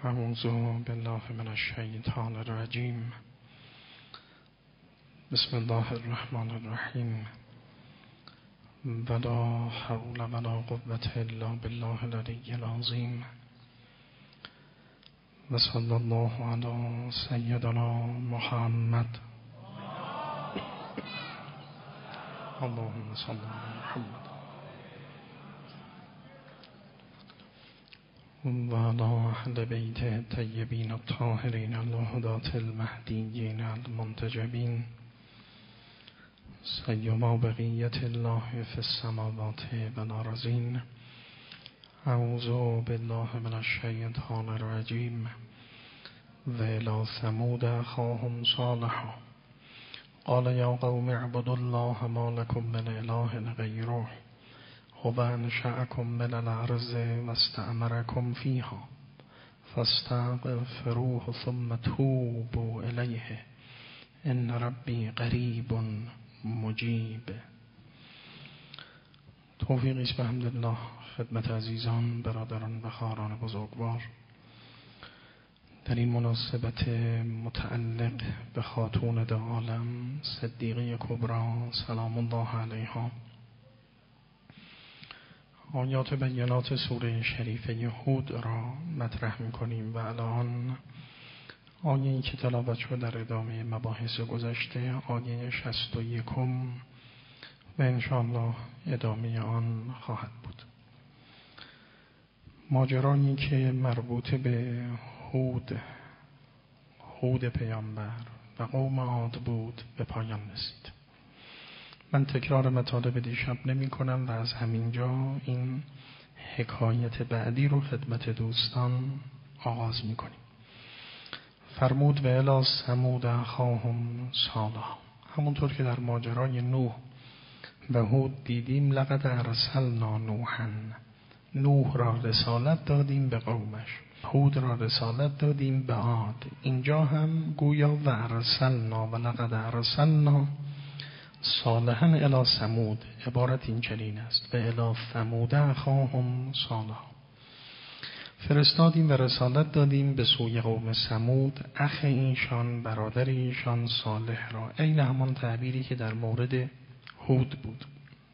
اعوذ بالله من الشیطان الرجیم. بسم الله الرحمن الرحیم. ولا حول ولا قوة الا بالله العلی العظیم. و صلی الله علی سیدنا محمد. اللهم صل علی محمد و علی اهل بیت الطیبین الطاهرین الهداة المهدیین المنتجبین سیما بقیت الله فی السماوات و الارضین. اعوذ بالله من الشیطان الرجیم. و الی ثمود اخاهم صالحا قال یا قوم اعبدوا الله ما لكم من اله غیره هو انشأکم من الارض واستعمرکم فیها فاستغفروه ثم توبوا الیه ان ربی قریب مجیب. توفیقی است بحمدالله خدمت عزیزان، برادران و خواهران بزرگوار. در این مناسبت متعلق به خاتون دو عالم صدیقه کبری سلام الله علیها، آیات بینات سوره شریفه هود را مطرح می‌کنیم و الان آیه‌ای که تلاوت شد در ادامه مباحث گذشته، آیه 61 و انشاءالله ادامه آن خواهد بود. ماجرایی که مربوط به هود پیامبر و قوم عاد بود به پایان رسید. من تکرار مطالب دیشب نمی کنم و از همینجا این حکایت بعدی رو خدمت دوستان آغاز می کنیم. فرمود و الی ثمود اخاهم صالحا، همونطور که در ماجرای نوح و هود دیدیم لقد ارسلنا نوحا، نوح را رسالت دادیم به قومش، هود را رسالت دادیم به عاد. اینجا هم گویا و ارسلنا و لقد ارسلنا صالحا الی ثمود، عبارت این چنین است: و الی ثمود اخاهم صالحا، فرستادیم و رسالت دادیم به سوی قوم ثمود اخ ایشان، برادر ایشان صالح را، عین همان تعبیری که در مورد هود بود.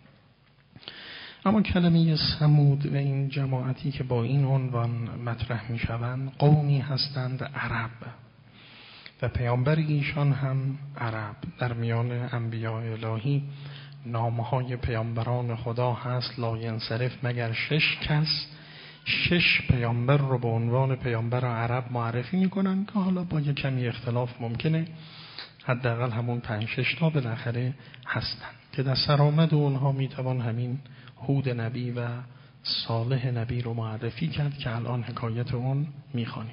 اما کلمه ثمود و این جماعتی که با این عنوان مطرح می شوند قومی هستند عرب و پیامبر ایشان هم عرب. در میان انبیاء الهی نامهای پیامبران خدا هست لا ینصرف مگر 6 کس، 6 پیامبر رو به عنوان پیامبر عرب معرفی میکنن که حالا با یک کمی اختلاف ممکنه حداقل همون 5-6 تا بالاخره هستن که در سرآمد اونها میتوان همین هود نبی و صالح نبی رو معرفی کرد که الان حکایت اون میخوانیم.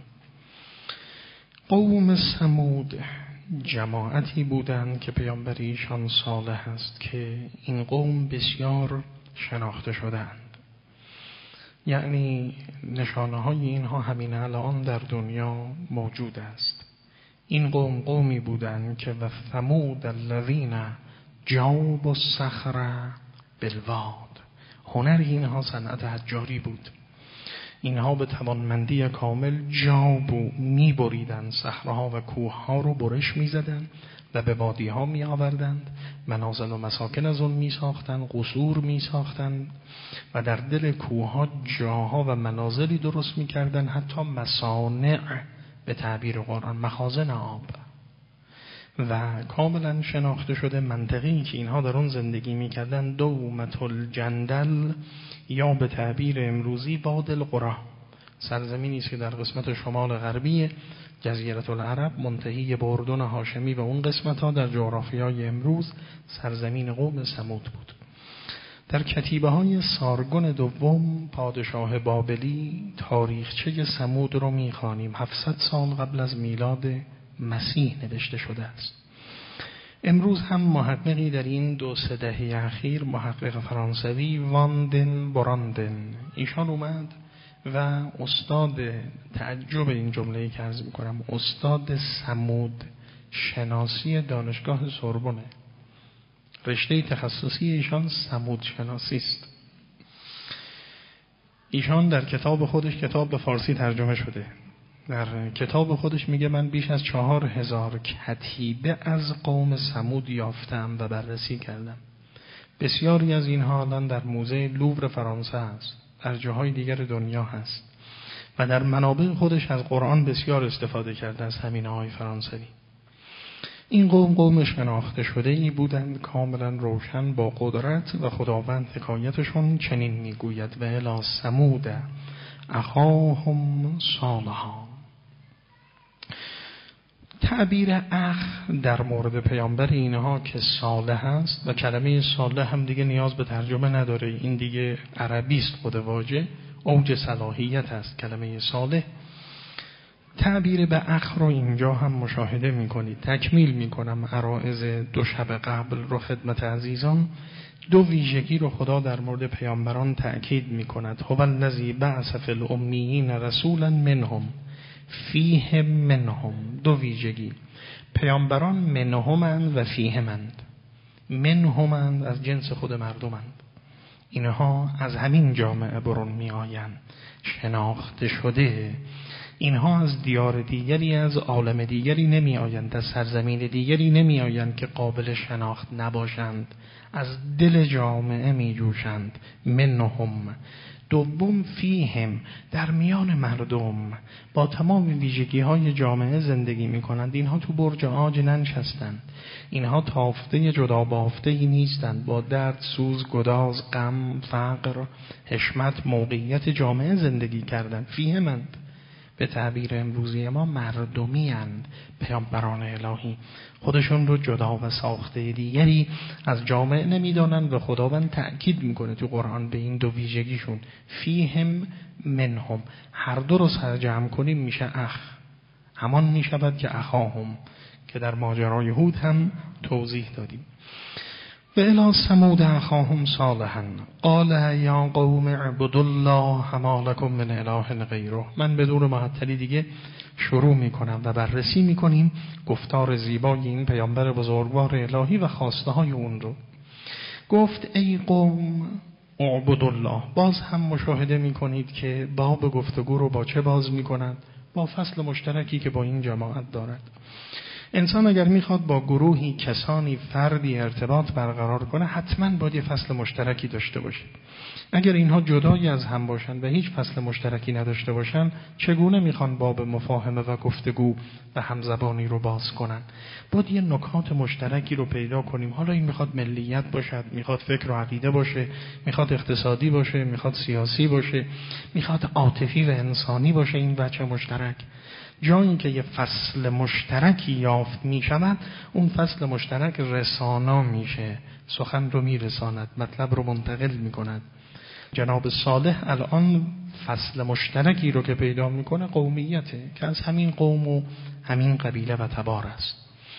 قوم ثمود جماعتی بودند که پیامبر ایشان صالح است که این قوم بسیار شناخته شدند، یعنی نشانه های اینها همین الان در دنیا موجود است. این قوم قومی بودند که و ثمود الذین جابوا الصخر بالواد، هنر اینها صنعت حجاری بود. اینها به توانمندی کامل جابو می‌بریدند صخره‌ها و کوه‌ها رو برش می‌زدند و به وادی‌ها می‌آوردند، منازل و مساکن از اون می‌ساختند، قصور می‌ساختند و در دل کوه‌ها جاها و منازلی درست می‌کردند، حتی مصانع به تعبیر قرآن، مخازن آب. و کاملا شناخته شده منطقه‌ای که اینها در اون زندگی می‌کردند دومة الجندل، یا به تعبیر امروزی وادی القری، سرزمینی است که در قسمت شمال غربی جزیره العرب منتهی به اردن هاشمی و اون قسمت‌ها در جغرافیای امروز سرزمین قوم ثمود بود. در کتیبه‌های سارگون دوم پادشاه بابلی تاریخچه ثمود رو می‌خوانیم. 700 سال قبل از میلاد مسیح نوشته شده است. امروز هم محققی در این 2-3 دهه اخیر، محقق فرانسوی واندن براندن، ایشان اومد و استاد تعجب این جمله‌ای که عرض می‌کنم، استاد ثمود شناسی دانشگاه سوربن، رشته تخصصی ایشان ثمود شناسی است. ایشان در کتاب خودش، کتاب به فارسی ترجمه شده، در کتاب خودش میگه من بیش از 4000 کتیبه از قوم ثمود یافتم و بررسی کردم. بسیاری از اینها الان در موزه لوور فرانسه هست، در جاهای دیگر دنیا هست و در منابع خودش از قرآن بسیار استفاده کرده از همین آقای فرانسوی. این قوم شناخته شده ای بودند کاملا روشن با قدرت و خداوند حکایتشون چنین میگوید و الی ثمود اخاهم صالحا. تعبیر اخ در مورد پیامبر اینها که صالح است و کلمه صالح هم دیگه نیاز به ترجمه نداره، این دیگه عربی است، خود واژه اوج صلاحیت است کلمه صالح. تعبیر به اخ رو اینجا هم مشاهده میکنید. تکمیل میکنم عرائض 2 شب قبل رو خدمت عزیزان. 2 ویژگی رو خدا در مورد پیامبران تأکید میکند. هو الذی بعث فی الامیین رسولا منهم فیهم منهم. 2 ویژگی. پیامبران منهمند و فیهمند. منهمند از جنس خود مردمند، اینها از همین جامعه برون می آیند، شناخته شده. اینها از دیار دیگری، از عالم دیگری نمی آیند، از سرزمین دیگری نمی آیند که قابل شناخت نباشند، از دل جامعه می جوشند. منهم. دوم فیهم، در میان مردم با تمام ویژگی های جامعه زندگی می کنند. اینها تو برج عاج ننشستند، اینها تافته جدا بافته ای نیستند، با درد، سوز، گداز، غم، فقر، حشمت، موقعیت جامعه زندگی کردند. فیهمند. به تعبیر امروزی ما مردمی اند. پیامبران الهی خودشون رو جدا و ساخته دیگری از جامعه نمیدانند و خداوند تأکید میکنه تو قرآن به این 2 ویژگیشون. فیهم منهم. هر 2 رو سرجمع کنیم میشه اخ. همان میشود که اخاهم که در ماجرای هود هم توضیح دادیم. و الی ثمود اخاهم صالحا قال یا قوم اعبدوا الله ما لکم من اله غیره. من بدون معطلی دیگه شروع میکنم و بررسی میکنیم گفتار زیبای این پیامبر بزرگوار الهی و خواسته های اون رو. گفت ای قوم اعبدوا الله. باز هم مشاهده میکنید که باب گفتگو رو با چه باز میکنند؟ با فصل مشترکی که با این جماعت دارد. انسان اگر میخواد با گروهی، کسانی، فردی ارتباط برقرار کنه حتما باید یه فصل مشترکی داشته باشه. اگر اینها جدای از هم باشن و هیچ فصل مشترکی نداشته باشن چگونه میخوان باب مفاهمه و گفتگو و همزبانی رو باز کنن؟ باید یه نکات مشترکی رو پیدا کنیم. حالا این میخواد ملیت باشد، میخواد فکر و عقیده باشه، میخواد اقتصادی باشه، میخواد سیاسی باشه، میخواد عاطفی و انسانی باشه. این بچه مشترک جایی که یه فصل مشترکی یافت می شود، اون فصل مشترک رسانا میشه، سخن رو میرساند، مطلب رو منتقل می کند. جناب صالح الان فصل مشترکی رو که پیدا میکنه قومیته که از همین قوم و همین قبیله و تبار است.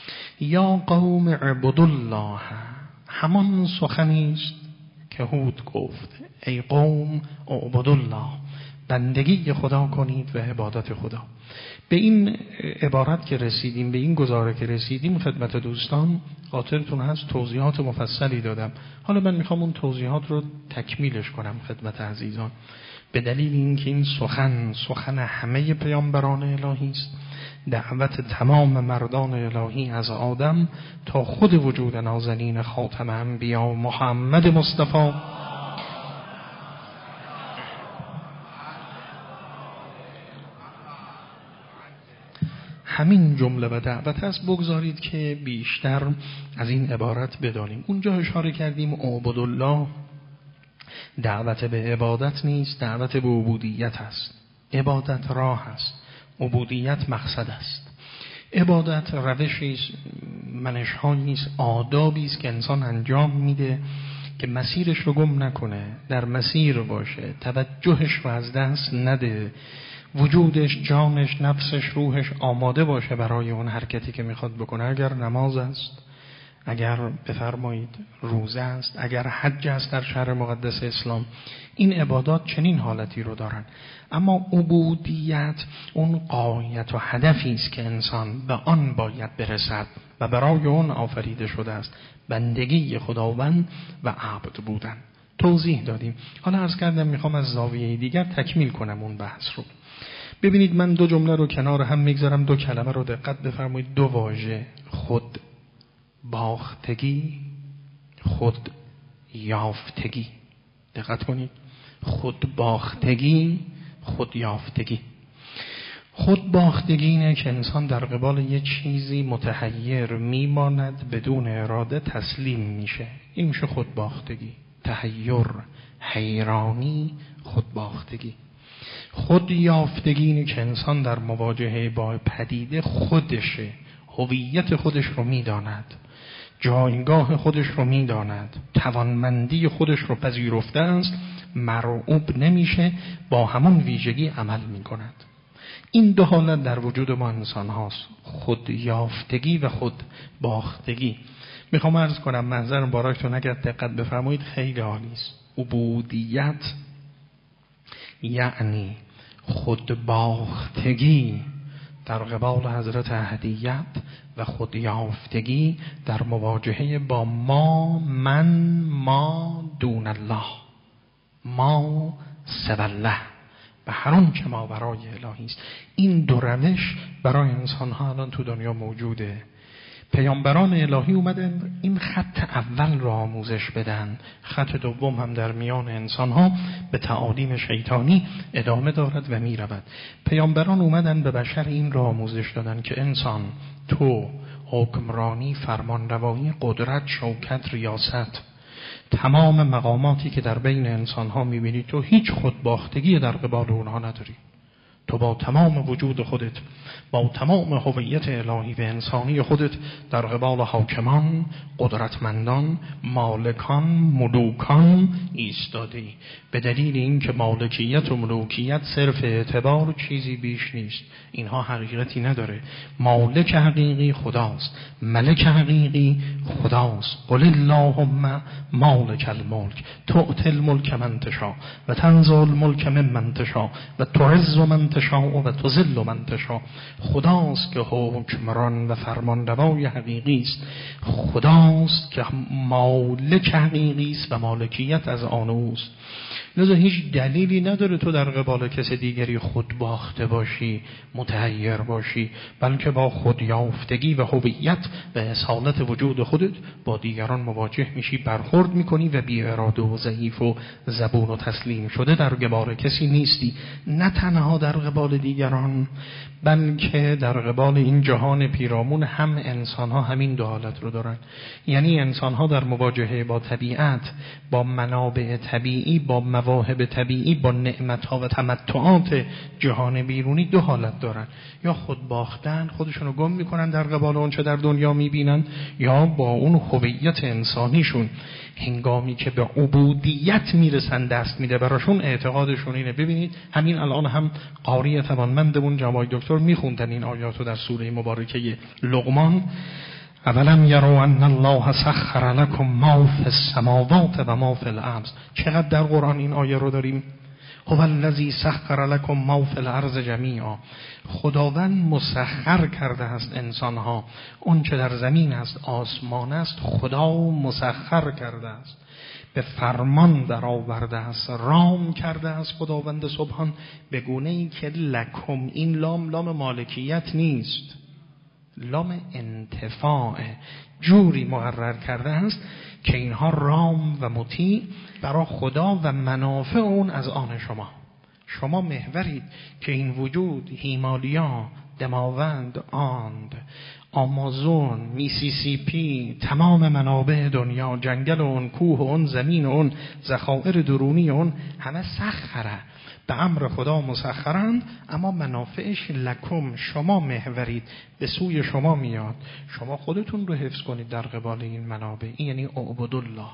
یا قوم اعبدوا الله، همان سخنی است که هود گفت ای قوم اعبدوا الله، بندگی خدا کنید و عبادت خدا. به این عبارت که رسیدیم، به این گزاره که رسیدیم خدمت دوستان خاطرتون هست توضیحات مفصلی دادم. حالا من میخوام اون توضیحات رو تکمیلش کنم خدمت عزیزان، به دلیل اینکه این سخن همه پیامبران الهی است، دعوت تمام مردان الهی از آدم تا خود وجود نازنین خاتم انبیا محمد مصطفی همین جمله و دعوت است. بگذارید که بیشتر از این عبارت بدانیم. اونجا اشاره کردیم اعبدوا الله دعوت به عبادت نیست، دعوت به عبودیت است. عبادت راه است، عبودیت مقصد است. عبادت روشی است، منش‌هایی است، آدابی است که انسان انجام میده که مسیرش رو گم نکنه، در مسیر باشه، توجهش رو از دست نده، وجودش، جانش، نفسش، روحش آماده باشه برای اون حرکتی که میخواد بکنه. اگر نماز است، اگر بفرمایید روزه است، اگر حج است در شهر مقدس اسلام، این عبادات چنین حالتی رو دارن. اما عبودیت اون غایت و هدفی است که انسان به آن باید برسد و برای اون آفریده شده است، بندگی خداوند و عبد بودن. توضیح دادیم. حالا عرض کردم میخوام از زاویه دیگر تکمیل کنم اون بحث رو. ببینید من دو جمله رو کنار هم میگذارم، دو کلمه رو دقت بفرمایید، دو واژه، خود باختگی، خود یافتگی. دقت کنید، خود باختگی، خود یافتگی. خود باختگی اینه که انسان در قبال یه چیزی متحیر میماند، بدون اراده تسلیم میشه، این میشه خود باختگی. تحیر، حیرانی، خود باختگی. خود یافتگی اینه که انسان در مواجهه با پدیده خودشه، هویت خودش رو میداند، جایگاه خودش رو میداند، توانمندی خودش رو پذیرفته است، مرعوب نمیشه، با همون ویژگی عمل میکند. این دو حالت در وجود ما انسان هاست، خود یافتگی و خود باختگی. میخوام عرض کنم، منظر مبارکتون اگر دقت بفرمایید خیلی عالی است. عبودیت یعنی خود باختگی در قبال حضرت احدیت و خود یافتگی در مواجهه با ما دون الله، ما سوی الله، به هر آن که ما برای الهی است. این دو روش برای انسان ها الان تو دنیا موجوده. پیامبران الهی اومدن این خط اول را آموزش بدن، خط دوم هم در میان انسان ها به تعالیم شیطانی ادامه دارد و می رود. پیامبران اومدن به بشر این را آموزش دادن که انسان، تو حکمرانی، فرمانروایی، قدرت، شوکت، ریاست، تمام مقاماتی که در بین انسان ها می بینی، تو هیچ خودباختگی در قبال اونها نداری. تو با تمام وجود خودت، با تمام هویت الهی و انسانی خودت در قبال حاکمان، قدرتمندان، مالکان، ملوکان ایستادی. به دلیل اینکه مالکیت و ملوکیت صرف اعتبار چیزی بیش نیست، اینها حقیقتی نداره. مالک حقیقی خداست، ملک حقیقی خداست. قل اللهم مالک الملک تؤتی الملک من تشاء و تنزع الملک ممن تشاء و تعز من تشاء و تذل من تشاء. خداست که حکمران و فرمانروای حقیقی است، خداست که مالک حقیقی است و مالکیت از آن اوست. لذا هیچ دلیلی نداره تو در قبال کس دیگری خود باخته باشی، متحیر باشی، بلکه با خود یافتگی و هویت و اصالت وجود خودت با دیگران مواجه میشی، برخورد میکنی و بی اراده و ضعیف و زبون و تسلیم شده در قبال کسی نیستی. نه تنها در قبال دیگران، بلکه در قبال این جهان پیرامون هم انسان ها همین دو حالت رو دارن. یعنی انسان ها در مواجهه با طبیعت، با منابع طبیعی، با مواهب طبیعی، با نعمت ها و تمتعات جهان بیرونی دو حالت دارن. یا خود باختن، خودشونو گم میکنن در قبال اون چه در دنیا میبینن، یا با اون هویت انسانیشون هنگامی که به عبودیت میرسن دست میده براشون. اعتقادشون اینه. ببینید همین الان هم قاری توانمندمون جناب دکتر میخوندن این آیاتو در سوره مبارکه لقمان. اولم یروا ان الله سخر لكم ما فی السماوات و ما فی الارض. چقدر در قرآن این آیه رو داریم. هو الذی سخر لكم ما فی الارض جمیعا. خداوند مسخر کرده است انسانها، اون چه در زمین است، آسمان است، خدا مسخر کرده است، به فرمان در آورده است، رام کرده است خداوند سبحان، به گونه‌ای که لکم، این لام مالکیت نیست، لام انتفاع، جوری مقرر کرده است که اینها رام و مطیع برای خدا و منافع اون از آن شما محورید که این وجود، هیمالیا، دماوند، آند، آمازون، میسیسیپی، تمام منابع دنیا، جنگل اون، کوه اون، زمین اون، ذخایر درونی اون، همه سخره، به امر خدا مسخرند، اما منافعش لکم، شما محورید، به سوی شما میاد. شما خودتون رو حفظ کنید در قبال این منابع. این یعنی اعبد الله.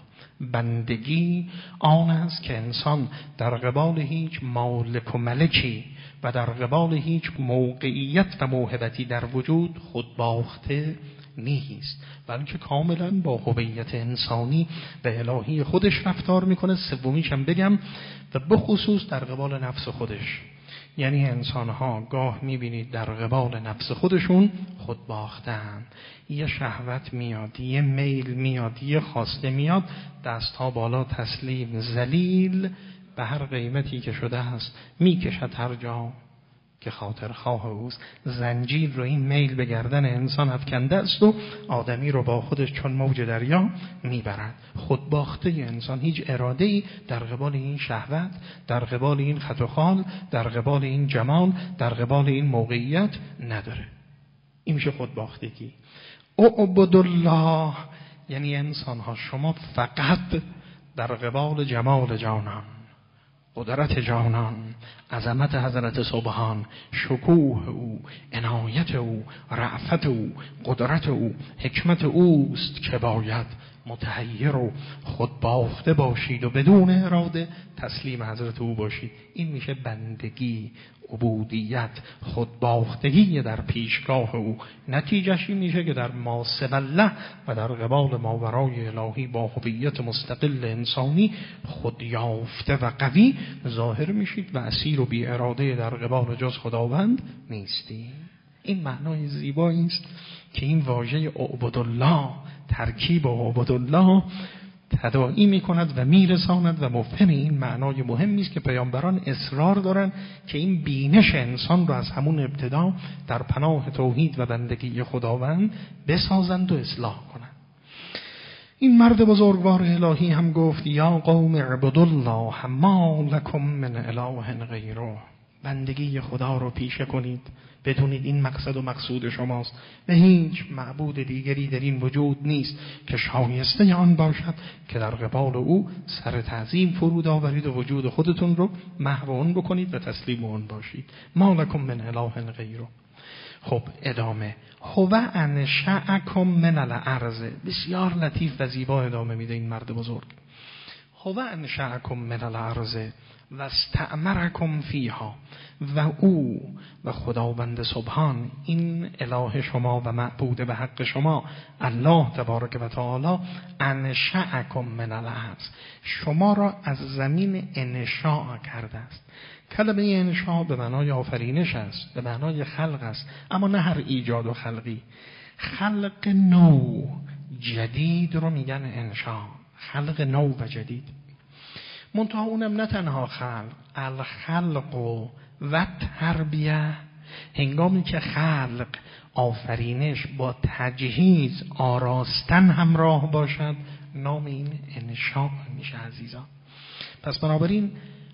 بندگی آن است که انسان در قبال هیچ مالک و ملکی و در قبال هیچ موقعیت و موهبتی در وجود خود باخته نیست، بلکه کاملا با هویت انسانی و الهی خودش رفتار میکنه. سومیش هم بگم، و بخصوص در قبال نفس خودش. یعنی انسانها گاه میبینید در قبال نفس خودشون خود باختن، یه شهوت میاد، یه میل میاد، یه خواسته میاد، دستها بالا، تسلیم، ذلیل به هر قیمتی که شده است، میکشد هر جا، که خاطرخواه اوست. زنجیر رو این میل به گردن انسان افکنده است و آدمی رو با خودش چون موج دریا میبرد. خودباخته انسان هیچ اراده‌ای در قبال این شهوت، در قبال این خط و خال، در قبال این جمال، در قبال این موقعیت نداره. این میشه خودباختگی. اعبد الله یعنی انسان ها شما فقط در قبال جمال جانان، قدرت جانان، عظمت حضرت سبحان، شکوه او، عنایت او، رأفت او، قدرت او، حکمت اوست که باید متحیر و خودباخته باشید و بدون اراده تسلیم حضرت او باشید. این میشه بندگی، عبودیت، خودباختگی در پیشگاه او. نتیجهش این میشه که در ما سوی الله و در قبال ماورای الهی با هویت مستقل انسانی خودیافته و قوی ظاهر میشید و اسیر و بی اراده در قبال جز خداوند نیستید. این معنای زیبایی است که این واژه اعبد الله، ترکیب اعبد الله تداعی میکند و میرساند و مفهوم این معنای مهمی است که پیامبران اصرار دارند که این بینش انسان رو از همون ابتدا در پناه توحید و بندگی خداوند بسازند و اصلاح کنند. این مرد بزرگوار الهی هم گفت یا قوم اعبدوا الله ما لکم من اله غیره. بندگی خدا رو پیشه کنید، بدونید این مقصد و مقصود شماست و هیچ معبود دیگری در این وجود نیست که شایسته آن باشد که در قبال او سر تعظیم فرود آورید و وجود خودتون رو محو اون بکنید و تسلیم اون باشید. ما لکم من اله غیره. خب ادامه، هو انشأکم من الارض. بسیار لطیف و زیبا ادامه میده این مرد بزرگ. هو انشأکم من الارض و استعمرکم فیها. و او و خداوند سبحان، این اله شما و معبود به حق شما الله تبارک و تعالی، انشأکم من الارض، شما را از زمین انشاء کرده است. کلمه انشاء به معنای آفرینش است، به معنای خلق است، اما نه هر ایجاد و خلقی. خلق نو جدید رو میگن انشاء، خلق نو و جدید. منتها اونم نه تنها خلق، الخلق و تربیه. هنگامی که خلق، آفرینش با تجهیز، آراستن همراه باشد، نام این انشاء میشه عزیزان. پس بنابراین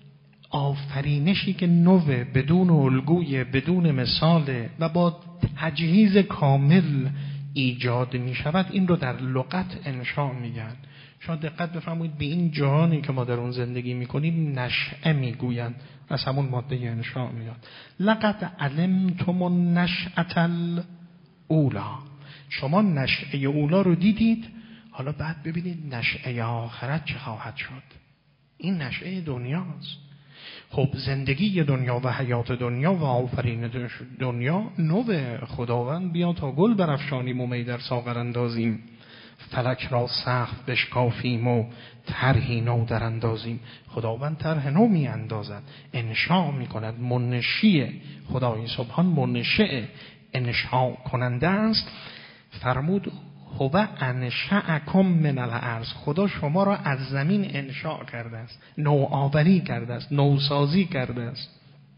آفرینشی که نوه، بدون الگوی، بدون مثال و با تجهیز کامل ایجاد می شود، این رو در لغت انشاء میگن. شما دقت بفرمایید به این جهانی که ما در اون زندگی میکنیم نشأه میگویند، از همون ماده انشاء میاد. لقد علمتم النشأة الاولی. شما نشأه اولا رو دیدید، حالا بعد ببینید نشأه آخرت چه خواهد شد. این نشأه دنیاست. خب زندگی دنیا و حیات دنیا و آفرین دنیا نو خداوند، بیا تا گل برافشانیم و می در ساغر اندازیم، فلک را سقف بشکافیم و طرحی نو در اندازیم. خداوند طرح نو می اندازد، انشاء می کند. منشی خدای سبحان منشأ انشاء کننده است. فرمود هو انشأکم من الارض، خدا شما را از زمین انشاء کرده است، نوآوری کرده است، نوسازی کرده است.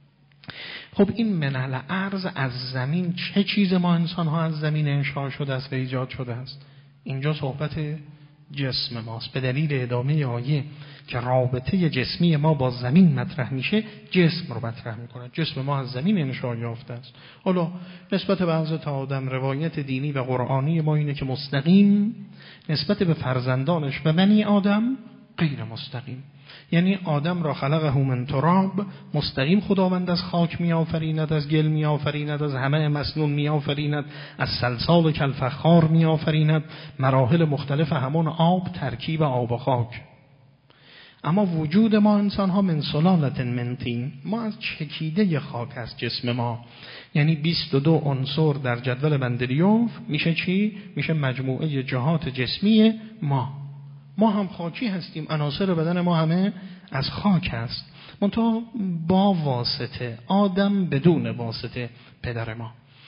خب این من الارض، از زمین، چه چیز ما انسان ها از زمین انشاء شده است و ایجاد شده است؟ اینجا صحبت جسم ماست. به دلیل ادامه آیه که رابطه جسمی ما با زمین مطرح میشه، جسم رو مطرح میکنه. جسم ما از زمین انشاء یافته است. حالا نسبت به حضرت آدم روایت دینی و قرآنی ما اینه که مستقیم، نسبت به فرزندانش و بنی آدم غیر مستقیم. یعنی آدم را خلقه من تراب، مستقیم خداوند از خاک می آفریند، از گل می آفریند، از همه مسنون می آفریند، از سلسال کالفخار می آفریند، مراحل مختلف همون آب، ترکیب آب و خاک. اما وجود ما انسان ها من سلالت من طین، ما از چکیده خاک است جسم ما. یعنی 22 عنصر در جدول مندلیوف میشه چی؟ میشه مجموعه جهات جسمی ما. ما هم خاکی هستیم، عناصر بدن ما همه از خاک است، منتها با واسطه آدم، بدون واسطه پدر ما.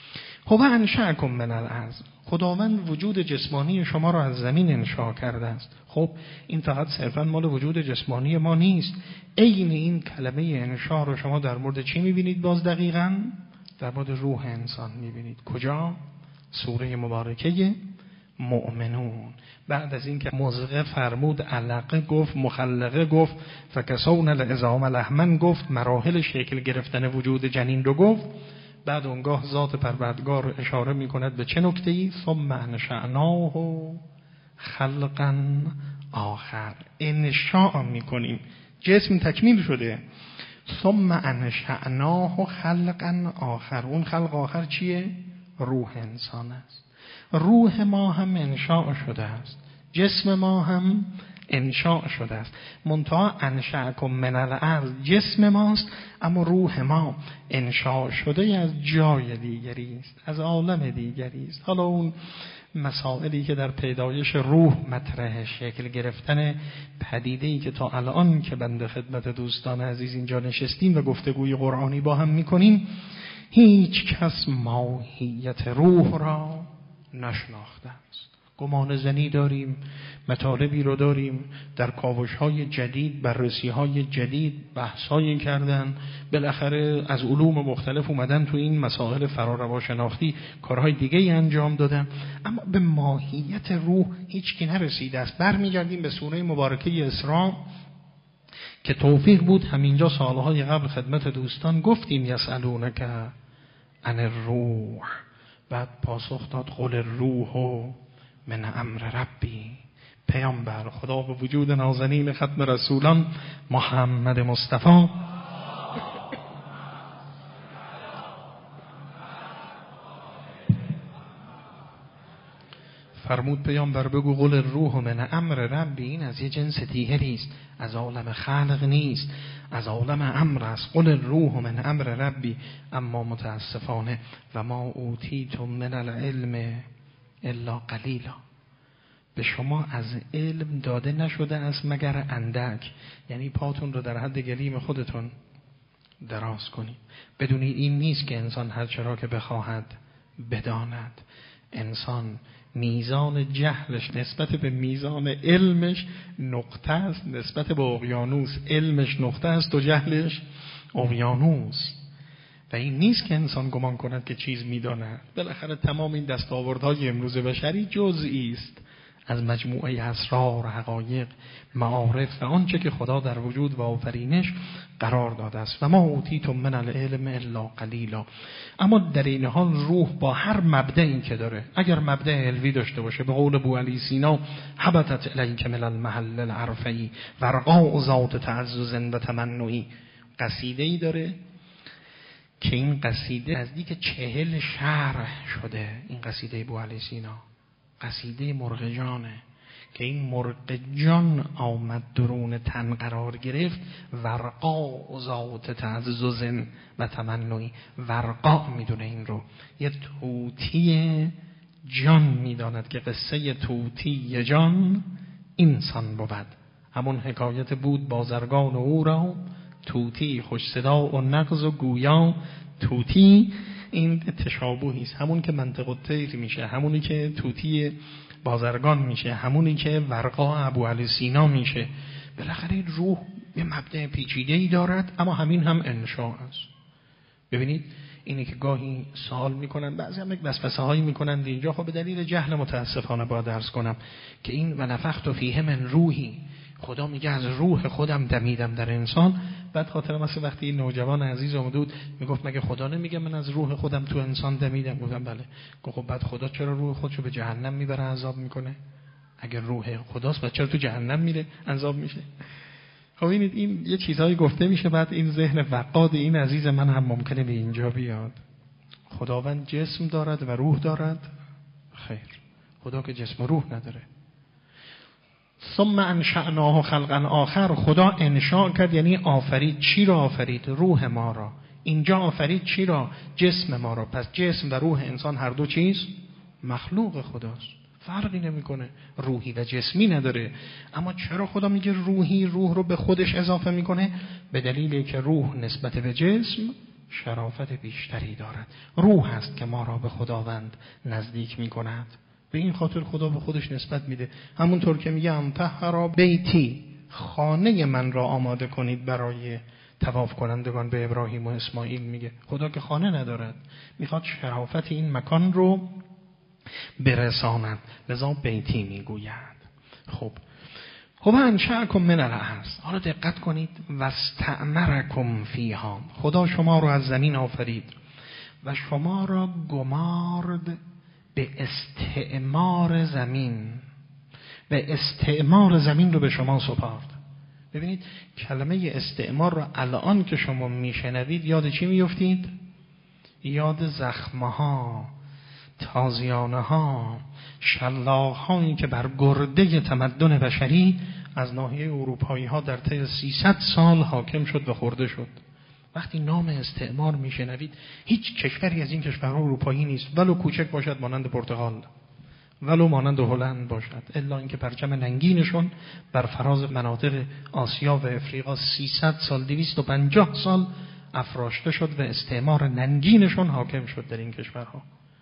هو انشأکم من الارض، خداوند وجود جسمانی شما را از زمین انشاء کرده است. خب این فقط صرفا مال وجود جسمانی ما نیست. عین این کلمه انشاء رو شما در مورد چی میبینید باز دقیقاً؟ در مورد روح انسان میبینید. کجا؟ سوره مبارکه مؤمنون. بعد از این که مزغه فرمود، علقه گفت، مخلقه گفت، فکسون العظام لحما گفت، مراحل شکل گرفتن وجود جنین رو گفت، بعد اونگاه ذات پروردگار اشاره میکند به چه نکته‌ای؟ ثم انشأناه خلقا آخر. انشاء میکنیم، جسم تکمیل شده. ثم انشأناه خلقا آخر. اون خلق آخر چیه؟ روح انسان است. روح ما هم انشاء شده است، جسم ما هم انشاء شده است. منتها انشأکم من الارض جسم ماست، اما روح ما انشاء شده از جای دیگری است، از عالم دیگری است. حالا اون مسائلی که در پیدایش روح مطرح، شکل گرفتن پدیده‌ای که تا الان که بنده خدمت دوستان عزیز اینجا نشستیم و گفتگوی قرآنی با هم میکنیم، هیچ کس ماهیت روح را نشناخته است. گمان زنی داریم، مطالبی رو داریم، در کاوش‌های جدید، بررسی‌های جدید بحث‌هایی کردن، بالاخره از علوم مختلف اومدن تو این مسائل فرارواشناختی کارهای دیگه‌ای انجام دادن، اما به ماهیت روح هیچ کی نرسیده است. برمیگردیم به سوره مبارکه اسراء که توفیق بود همینجا سالهای قبل خدمت دوستان گفتیم یسألونک عن الروح، بعد پاسخ داد قل الروح من امر ربی. پیامبر خدا به وجود نازنین ختم رسولان محمد مصطفی فرمود پیامبر بگو قل الروح من امر ربی. این از یه جنس دیگری است، از عالم خلق نیست، از عالم امر است. قل الروح من امر ربی. اما متاسفانه و ما اوتیتم من العلم الا قلیلا، به شما از علم داده نشده است مگر اندک. یعنی پاتون رو در حد گلیم خودتون دراز کنید. بدونید این نیست که انسان هر چرا که بخواهد بداند. انسان میزان جهلش نسبت به میزان علمش نقطه است، نسبت به اقیانوس علمش نقطه است و جهلش اقیانوس. و این نیست که انسان گمان کند که چیز میداند. بالاخره تمام این دستاوردهای امروز بشری جزئی است از مجموعه اسرار، حقایق، معارف و آنچه که خدا در وجود و آفرینش قرار داده است. و ما اوتیتم من العلم الا قلیلا. اما در این حال روح با هر مبدعی که داره، اگر مبدع علوی داشته باشه، به قول ابوعلی سینا حبتت الیک من المحل العرفی ورقاء ذات تعزز و تمنعی، قصیده‌ای داره که این قصیده نزدیک 40 شرح شده. این قصیده ابوعلی سینا قصیده مرغ جانه که این مرغ جان آمد درون تن قرار گرفت. ورقاء ذات تعزز و تمنعی. ورقاء میدونه این رو، یه طوطی جان میداند که قصه طوطی جان اینسان بود. همون حکایت بود بازرگان او را طوطی خوش صدا و نغز و گویا. طوطی این تشابهی است، همون که منطق الطیر میشه، همونی که طوطی بازرگان میشه، همونی که ورقاء ابوعلی سینا میشه. بالاخره روح یه مبدأ پیچیده‌ای دارد، اما همین هم انشاء است. ببینید اینی که گاهی سوال میکنن، بعضی هم یک وسوسه‌هایی میکنن اینجا، خب به دلیل جهل متاسفانه باید عرض کنم که این و نفخت فیه من روحی، خدا میگه از روح خودم دمیدم در انسان. بعد خاطرم هست وقتی این نوجوان عزیز اومد بود میگفت مگه خدا نمیگه من از روح خودم تو انسان دمیدم؟ گفتم بله. گفت خب بعد خدا چرا روح خودشو به جهنم میبره عذاب میکنه؟ اگر روح خداست بعد چرا تو جهنم میره عذاب میشه؟ خب این یه چیزایی گفته میشه، بعد این ذهن وقاد این عزیز من هم ممکنه به اینجا بیاد. خداوند جسم دارد و روح دارد؟ خیر، خدا که جسم و روح نداره. ثم انشأناه خلقا آخر، خدا انشاء کرد یعنی آفرید. چی را آفرید؟ روح ما را. اینجا آفرید چی را؟ جسم ما را. پس جسم و روح انسان هر دو چیز مخلوق خداست، فرقی نمیکنه، روحی و جسمی نداره. اما چرا خدا میگه روحی؟ روح رو به خودش اضافه میکنه به دلیلی که روح نسبت به جسم شرافت بیشتری دارد. روح است که ما را به خداوند نزدیک می کند. به این خاطر خدا به خودش نسبت میده. همونطور که میگه طهر بیتی، خانه من را آماده کنید برای طواف کنندگان. به ابراهیم و اسماعیل میگه. خدا که خانه ندارد، میخواد شرافت این مکان رو برساند، لذا بیتی میگوید. خب انشأکم من الارض. حالا دقت کنید. واستعمرکم فیها، خدا شما رو از زمین آفرید و شما را گمارد به استعمار زمین، به استعمار زمین رو به شما سپارد. ببینید کلمه استعمار رو الان که شما میشنوید یاد چی میفتید؟ یاد زخمها، تازیانه ها، شلاق هایی که بر گرده تمدن بشری از ناحیه اروپایی ها در طی 300 سال حاکم شد و خورده شد. وقتی نام استعمار میشنوید، هیچ کشوری از این کشورها اروپایی نیست، ولو کوچک باشد مانند پرتغال، ولو مانند هلند باشد، الا اینکه پرچم ننگینشون بر فراز مناطق آسیا و افریقا 300 سال 250 سال افراشته شد و استعمار ننگینشون حاکم شد در این کشورها.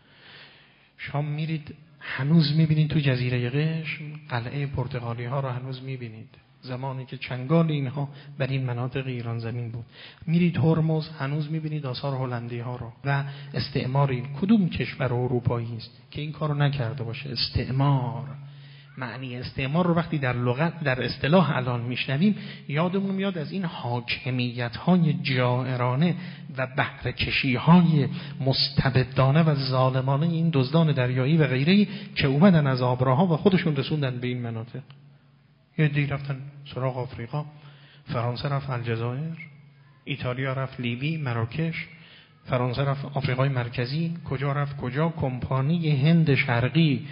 شما میرید هنوز میبینید تو جزیره قشم قلعه پرتغالی ها رو هنوز میبینید، زمانی که چنگال اینها بر این مناطق ایران زمین بود. میرید هرمز هنوز میبینید آثار هلندی ها رو. و استعمار این کدوم کشور اروپایی است که این کارو نکرده باشه؟ استعمار، معنی استعمار رو وقتی در لغت، در اصطلاح الان میشنویم، یادمون میاد از این حاکمیت های جائرانه و بهره کشی های مستبدانه و ظالمانه این دزدان دریایی و غیره که اومدن از آبراها و خودشون رسوندن به این مناطق. یه دی رفتن سراغ آفریقا، فرانسه رفت الجزایر، ایتالیا رفت لیبی، مراکش، فرانسه رفت آفریقای مرکزی، کجا رفت کجا. کمپانی هند شرقی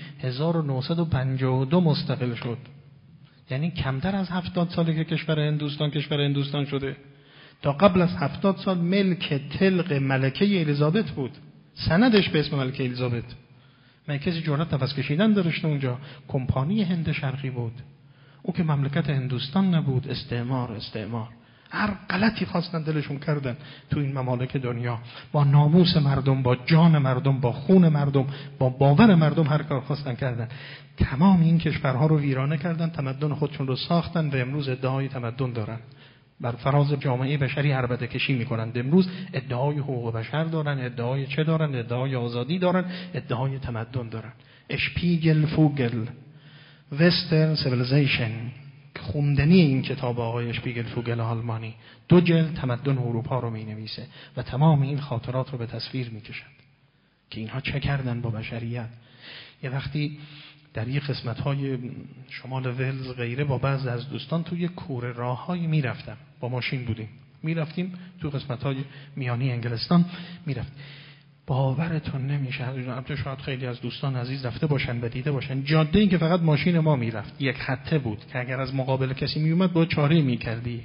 1952 مستقل شد. یعنی کمتر از 70 ساله که کشور هندوستان شده. تا قبل از 70 سال ملک طلق ملکه الیزابت بود، سندش به اسم ملکه الیزابت. من کسی جرأت نفس کشیدن داشته اونجا. کمپانی هند شرقی بود، او که مملکت هندوستان نبود. استعمار هر غلطی خواستن دلشون کردن تو این ممالک دنیا، با ناموس مردم، با جان مردم، با خون مردم، با باور مردم هر کار خواستن کردن. تمام این کشورها رو ویرانه کردن، تمدن خودشون رو ساختن و امروز ادعای تمدن دارن. بر فراز جامعه بشری عربده کشی میکنند. امروز ادعای حقوق بشر دارن، ادعای چه دارن؟ ادعای آزادی دارن، ادعای تمدن دارن. اشپیگل فوگل وسترن سیویلیزیشن، خوندنی این کتاب آقای اشپیگل فوگل آلمانی، 2 جلد تمدن اروپا رو می نویسه و تمام این خاطرات رو به تصویر می کشند که اینها چه کردن با بشریت. یه وقتی در یک قسمت‌های شمال ولز غیره با بعضی از دوستان توی کوره راه‌هایی می‌رفتم، با ماشین بودیم می‌رفتیم تو قسمت‌های میانی انگلستان می‌رفتیم. باورتون نمیشه، البته شاید خیلی از دوستان عزیز رفته باشن و دیده باشن، جاده‌ای که فقط ماشین ما میرفت یک خطه بود که اگر از مقابل کسی میومد باید چاره میکردی.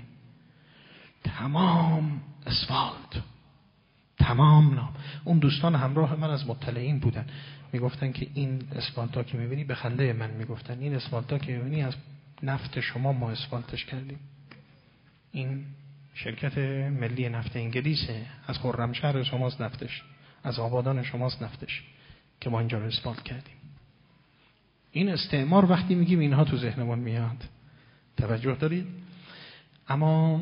تمام اسفالت، تمام. اون دوستان همراه من از مطلعین بودن، میگفتن که این اسفالتا که میبینی، به خنده من میگفتن این اسفالتا که میبینی از نفت شما ما اسفالتش کردیم. این شرکت ملی نفت انگلیسه، از خرمشهر شماست نفتش، از آبادان شماست نفتش که ما اینجا رو اسفالت کردیم. این استعمار وقتی میگیم اینها تو ذهنمون میاد، توجه دارید؟ اما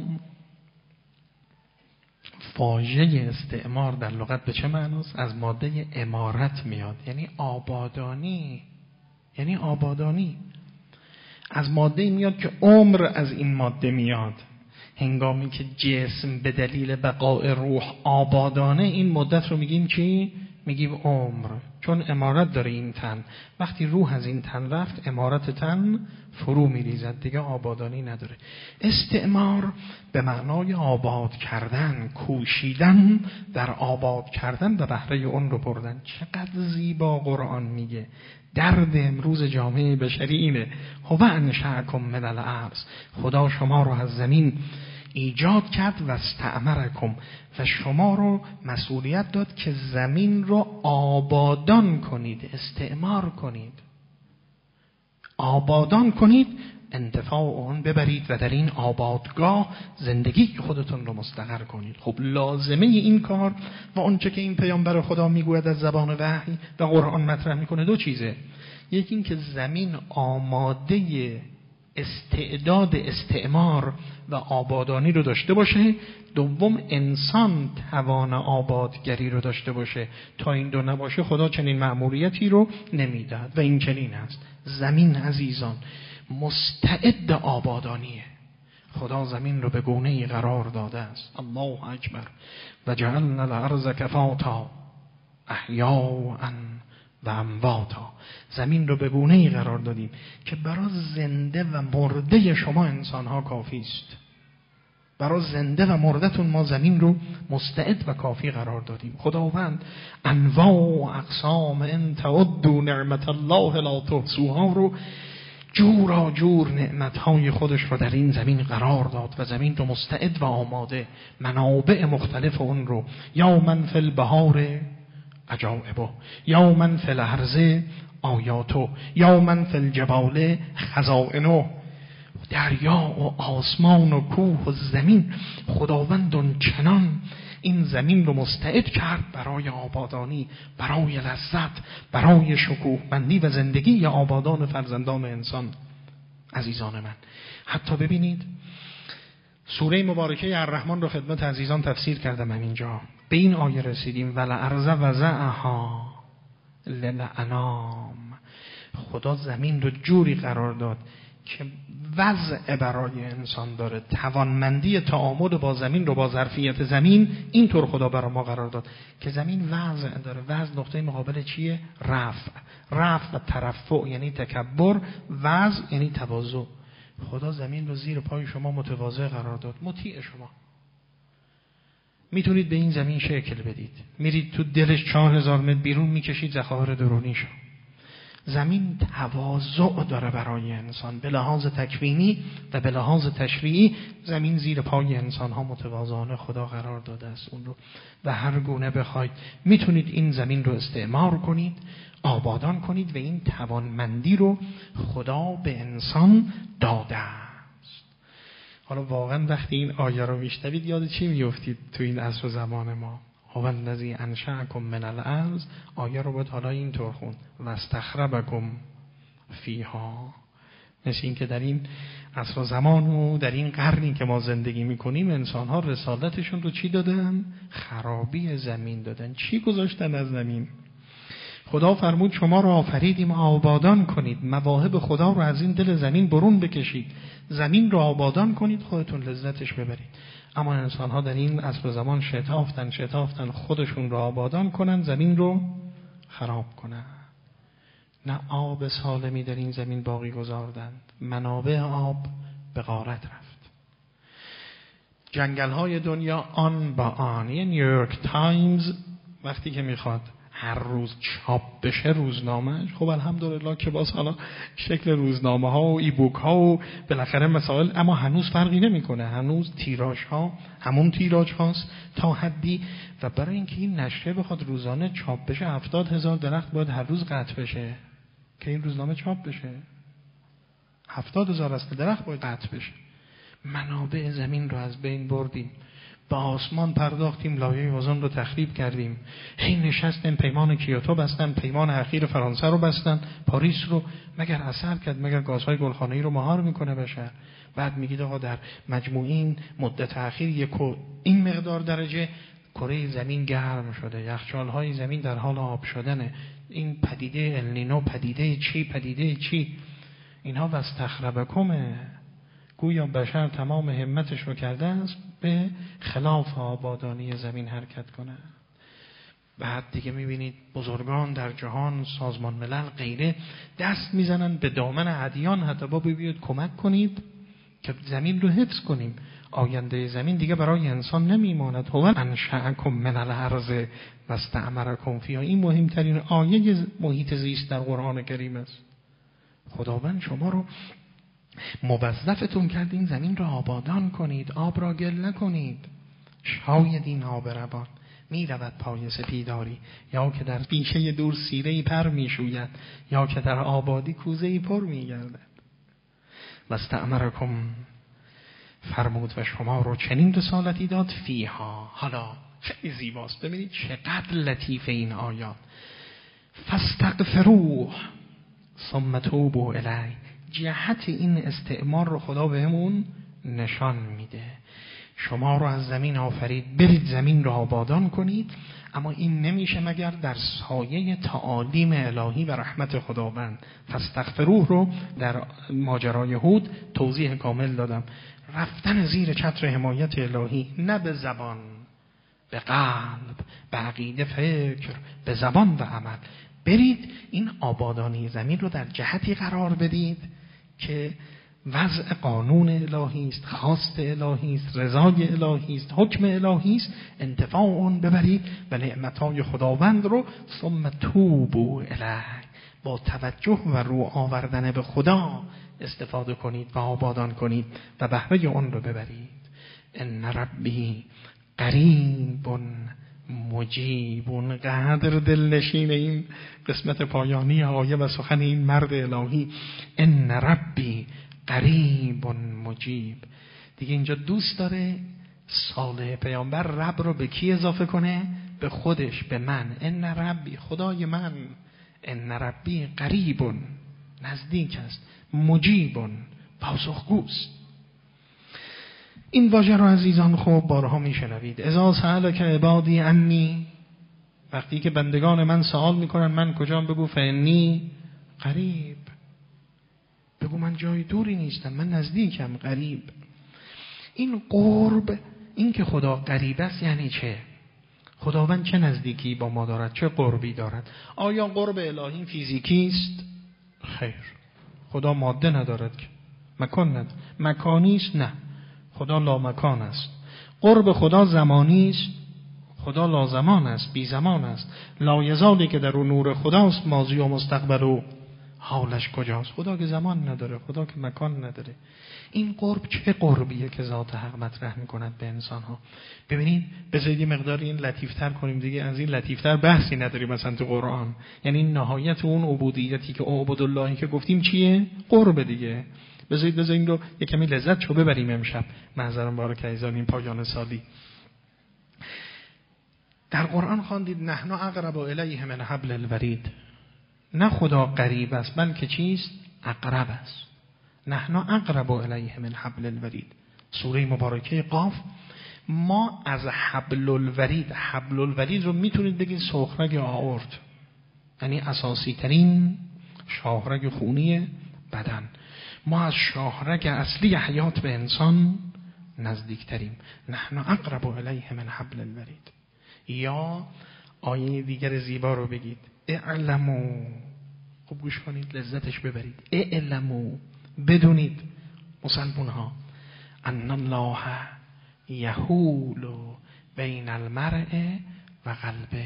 واژه استعمار در لغت به چه معناست؟ از ماده امارت میاد، یعنی آبادانی. یعنی آبادانی از ماده میاد که عمر از این ماده میاد. هنگامی که جسم به دلیل بقای روح آبادانه، این مدت رو میگیم چی؟ میگیم عمر، چون امارت داره این تن. وقتی روح از این تن رفت، امارت تن فرو میریزد، دیگه آبادانی نداره. استعمار به معنای آباد کردن، کوشیدن در آباد کردن و بهره اون رو بردن. چقدر زیبا قرآن میگه. درد امروز جامعه بشری اینه. هو انشأکم من الارض، خدا شما رو از زمین ایجاد کرد و استعمرکم، و شما رو مسئولیت داد که زمین رو آبادان کنید، استعمار کنید. آبادان کنید، انتفاع اون ببرید و در این آبادگاه زندگی خودتون رو مستقر کنید. خب لازمه این کار و آنچه که این پیامبر خدا میگوید از زبان وحی و قرآن مطرح میکنه دو چیزه. یکی این که زمین آماده استعداد استعمار و آبادانی رو داشته باشه، دوم انسان توان آبادگری رو داشته باشه. تا این دو نباشه خدا چنین مأموریتی رو نمیداد و این چنین است. زمین عزیزان مستعد آبادانیه. خدا زمین رو به گونه‌ای قرار داده است. الله اکبر. و جعلنا الارض کفاتا احیاء و امواتا. زمین رو به گونه‌ای قرار دادیم که برای زنده و مرده شما انسان‌ها کافی است. برای زنده و مردتون ما زمین رو مستعد و کافی قرار دادیم. خداوند انواع و اقسام ان تعدوا نعمت الله لا تحصوها رو جورا جور نعمتهای خودش رو در این زمین قرار داد و زمین رو مستعد و آماده، منابع مختلف اون رو، یا من فی البحار عجائبه، یا من فی الارض آیاته، یا من فی الجبال خزائنه. دریا و آسمان و کوه و زمین، خداوند اون چنان این زمین رو مستعد کرد برای آبادانی، برای لذت، برای شکوهمندی و زندگی آبادان فرزندان انسان. عزیزان من، حتی ببینید سوره مبارکه الرحمن رو خدمت عزیزان تفسیر کردم. اینجا به این آیه رسیدیم ولارض وضعها للانام. خدا زمین رو جوری قرار داد که وضع برای انسان داره، توانمندی تعامل با زمین رو با ظرفیت زمین اینطور خدا برای ما قرار داد که زمین وضع داره. وضع نقطه مقابل چیه؟ رفع و ترفع یعنی تکبر، وضع یعنی تواضع. خدا زمین رو زیر پای شما متواضع قرار داد، مطیع شما. میتونید به این زمین شکل بدید، میرید تو دلش 4000 متر بیرون میکشید ذخایر درونیشو. زمین تواضع داره برای انسان، به لحاظ تکوینی و به لحاظ تشریعی زمین زیر پای انسان ها متواضعانه خدا قرار داده است. اون رو و هر گونه بخواید میتونید این زمین رو استعمار کنید، آبادان کنید و این توانمندی رو خدا به انسان داده است. حالا واقعا وقتی این آیه رو میشنوید یاد چی میافتید تو این عصر زمان ما؟ هو الذی انشأکم من الارض. آیه رو باید حالا اینطور خوند و استخرجکم فیها. مثل این که در این عصر زمان و در این قرنی که ما زندگی میکنیم انسان ها رسالتشون رو چی دادن؟ خرابی زمین دادن. چی گذاشتن از زمین؟ خدا فرمود شما رو آفریدیم آبادان کنید، مواهب خدا رو از این دل زمین برون بکشید، زمین رو آبادان کنید، خودتون لذتش ببرید. اما انسان ها در این عصر زمان شتافتن خودشون رو آبادان کنن، زمین رو خراب کنن. نه آب سالمی در این زمین باقی گذاردند، منابع آب به غارت رفت. جنگل های دنیا آن با آن. یه نیویورک تایمز وقتی که میخواد هر روز چاپ بشه روزنامه، خب الحمدلله که باز حالا شکل روزنامه ها و ای بوک ها و بالاخره مسائل، اما هنوز فرقی نمیکنه، هنوز تیراژ ها همون تیراژ هاست تا حدی. و برای اینکه این نشریه بخواد روزانه چاپ بشه 70,000 درخت باید هر روز قطع بشه که این روزنامه چاپ بشه. 70,000 اصل درخت باید قطع بشه. منابع زمین رو از بین بردیم، به آسمان پرداختیم، لایه اوزون رو تخریب کردیم. هی نشستن پیمان کیوتو بستن، پیمان اخیر فرانسه رو بستن، پاریس رو مگر اثر کرد؟ مگر گازهای گلخانه‌ای رو مهار میکنه بشر؟ بعد میگید آقا در مجموعین مدت اخیر این مقدار درجه کره زمین گرم شده، یخچال‌های زمین در حال آب شدنه. این پدیده النینو پدیده چی؟ اینها واستخربکمه. گویا بشر تمام همتش رو کرده است به خلاف آبادانی زمین حرکت کنه. بعد دیگه میبینید بزرگان در جهان، سازمان ملل غیره دست میزنن به دامن ادیان، حتی با بیاید کمک کنید که زمین رو حفظ کنیم. آینده زمین دیگه برای انسان نمیماند. هو انشأکم من الارض و استعمرکم فیها. این مهمترین آیه محیط زیست در قرآن کریم است. خداوند شما رو موظفتون کرد این زمین رو آبادان کنید، آب را گل نکنید. شاید این آب روان می رود پای سپیداری، یا که در بیشه دور سیره‌ای پر می شوید، یا که در آبادی کوزه‌ای پر می گردد. واستأمرکم، فرمود و شما رو چنین رسالتی داد، فیها. حالا خیلی زیباست، ببینید چقدر لطیف این آیات. فاستغفروه ثم توبوا الیه. جهت این استعمار رو خدا بهمون نشان میده. شما رو از زمین آفرید، برید زمین رو آبادان کنید، اما این نمیشه مگر در سایه تعالیم الهی و رحمت خداوند. فاستغفروه رو در ماجرای هود توضیح کامل دادم. رفتن زیر چتر حمایت الهی، نه به زبان، به قلب، به عقیده، فکر، به زبان و عمل. برید این آبادانی زمین رو در جهتی قرار بدید که وضع قانون الهی است، خواست الهی است، رضای الهی است، حکم الهی است، انتفاع اون ببرید و نعمتهای خداوند رو ثم توبوا الیه، با توجه و رو آوردن به خدا استفاده کنید و آبادان کنید و بهره اون رو ببرید. ان ربی قریب مجیب. قدر دلنشین این قسمت پایانی آیه و سخن این مرد الهی. ان ربی قریب مجیب. دیگه اینجا دوست داره صالح پیامبر رب رو به کی اضافه کنه؟ به خودش، به من. ان ربی، خدای من. ان ربی قریب، نزدیک است. مجیب، پاسخگوست. این واژه رو عزیزان خوب بارها میشنوید. اذا سألک عبادی عنی، وقتی که بندگان من سوال میکنن من کجام، بگو فانی قریب، بگو من جای دوری نیستم، من نزدیکم، قریب. این قرب، این که خدا قریب است یعنی چه؟ خداوند چه نزدیکی با ما دارد، چه قربی دارد؟ آیا قرب الهی فیزیکی است؟ خیر، خدا ماده ندارد که، مکان ندارد. مکانی است؟ نه، خدا لامکان است. قرب خدا زمانی است؟ خدا لازمان است، بی زمان است. لایزالی که در اون نور خداست، ماضی و مستقبل و حالش کجاست؟ خدا که زمان نداره، خدا که مکان نداره. این قرب چه قربیه که ذات حق مطرح میکند به انسان ها؟ ببینید، بذارید یه مقدار این لطیفتر کنیم دیگه، از این لطیفتر بحثی نداریم مثلا تو قرآن. یعنی نهایت اون عبودیتی که اعبد اللهی که گفتیم چیه؟ قرب دیگه. بذارید رو یه کمی لذت چو ببریم امشب. معذرم بارک عزیزان، این پایان سالی. در قرآن خواندید نحن اقرب الیه من حبل الورید. نه خدا قریب است، بلکه چیست؟ اقرب است. نحن اقرب الیه من حبل الورید. سوره مبارکه قاف. ما از حبل الورید، حبل الورید رو میتونید بگید سخرگ آورد، یعنی اساسی ترین شاهرگ خونی بدن. ما از شاهرگ اصلی حیات به انسان نزدیکتریم. نحن اقرب الیه من حبل الورید. یا آیه دیگر زیبا رو بگید، اعلمو، خوب گوش کنید لذتش ببرید، اعلمو، بدونید مسلمون ها، ان الله یحول بین المرء و قلبه.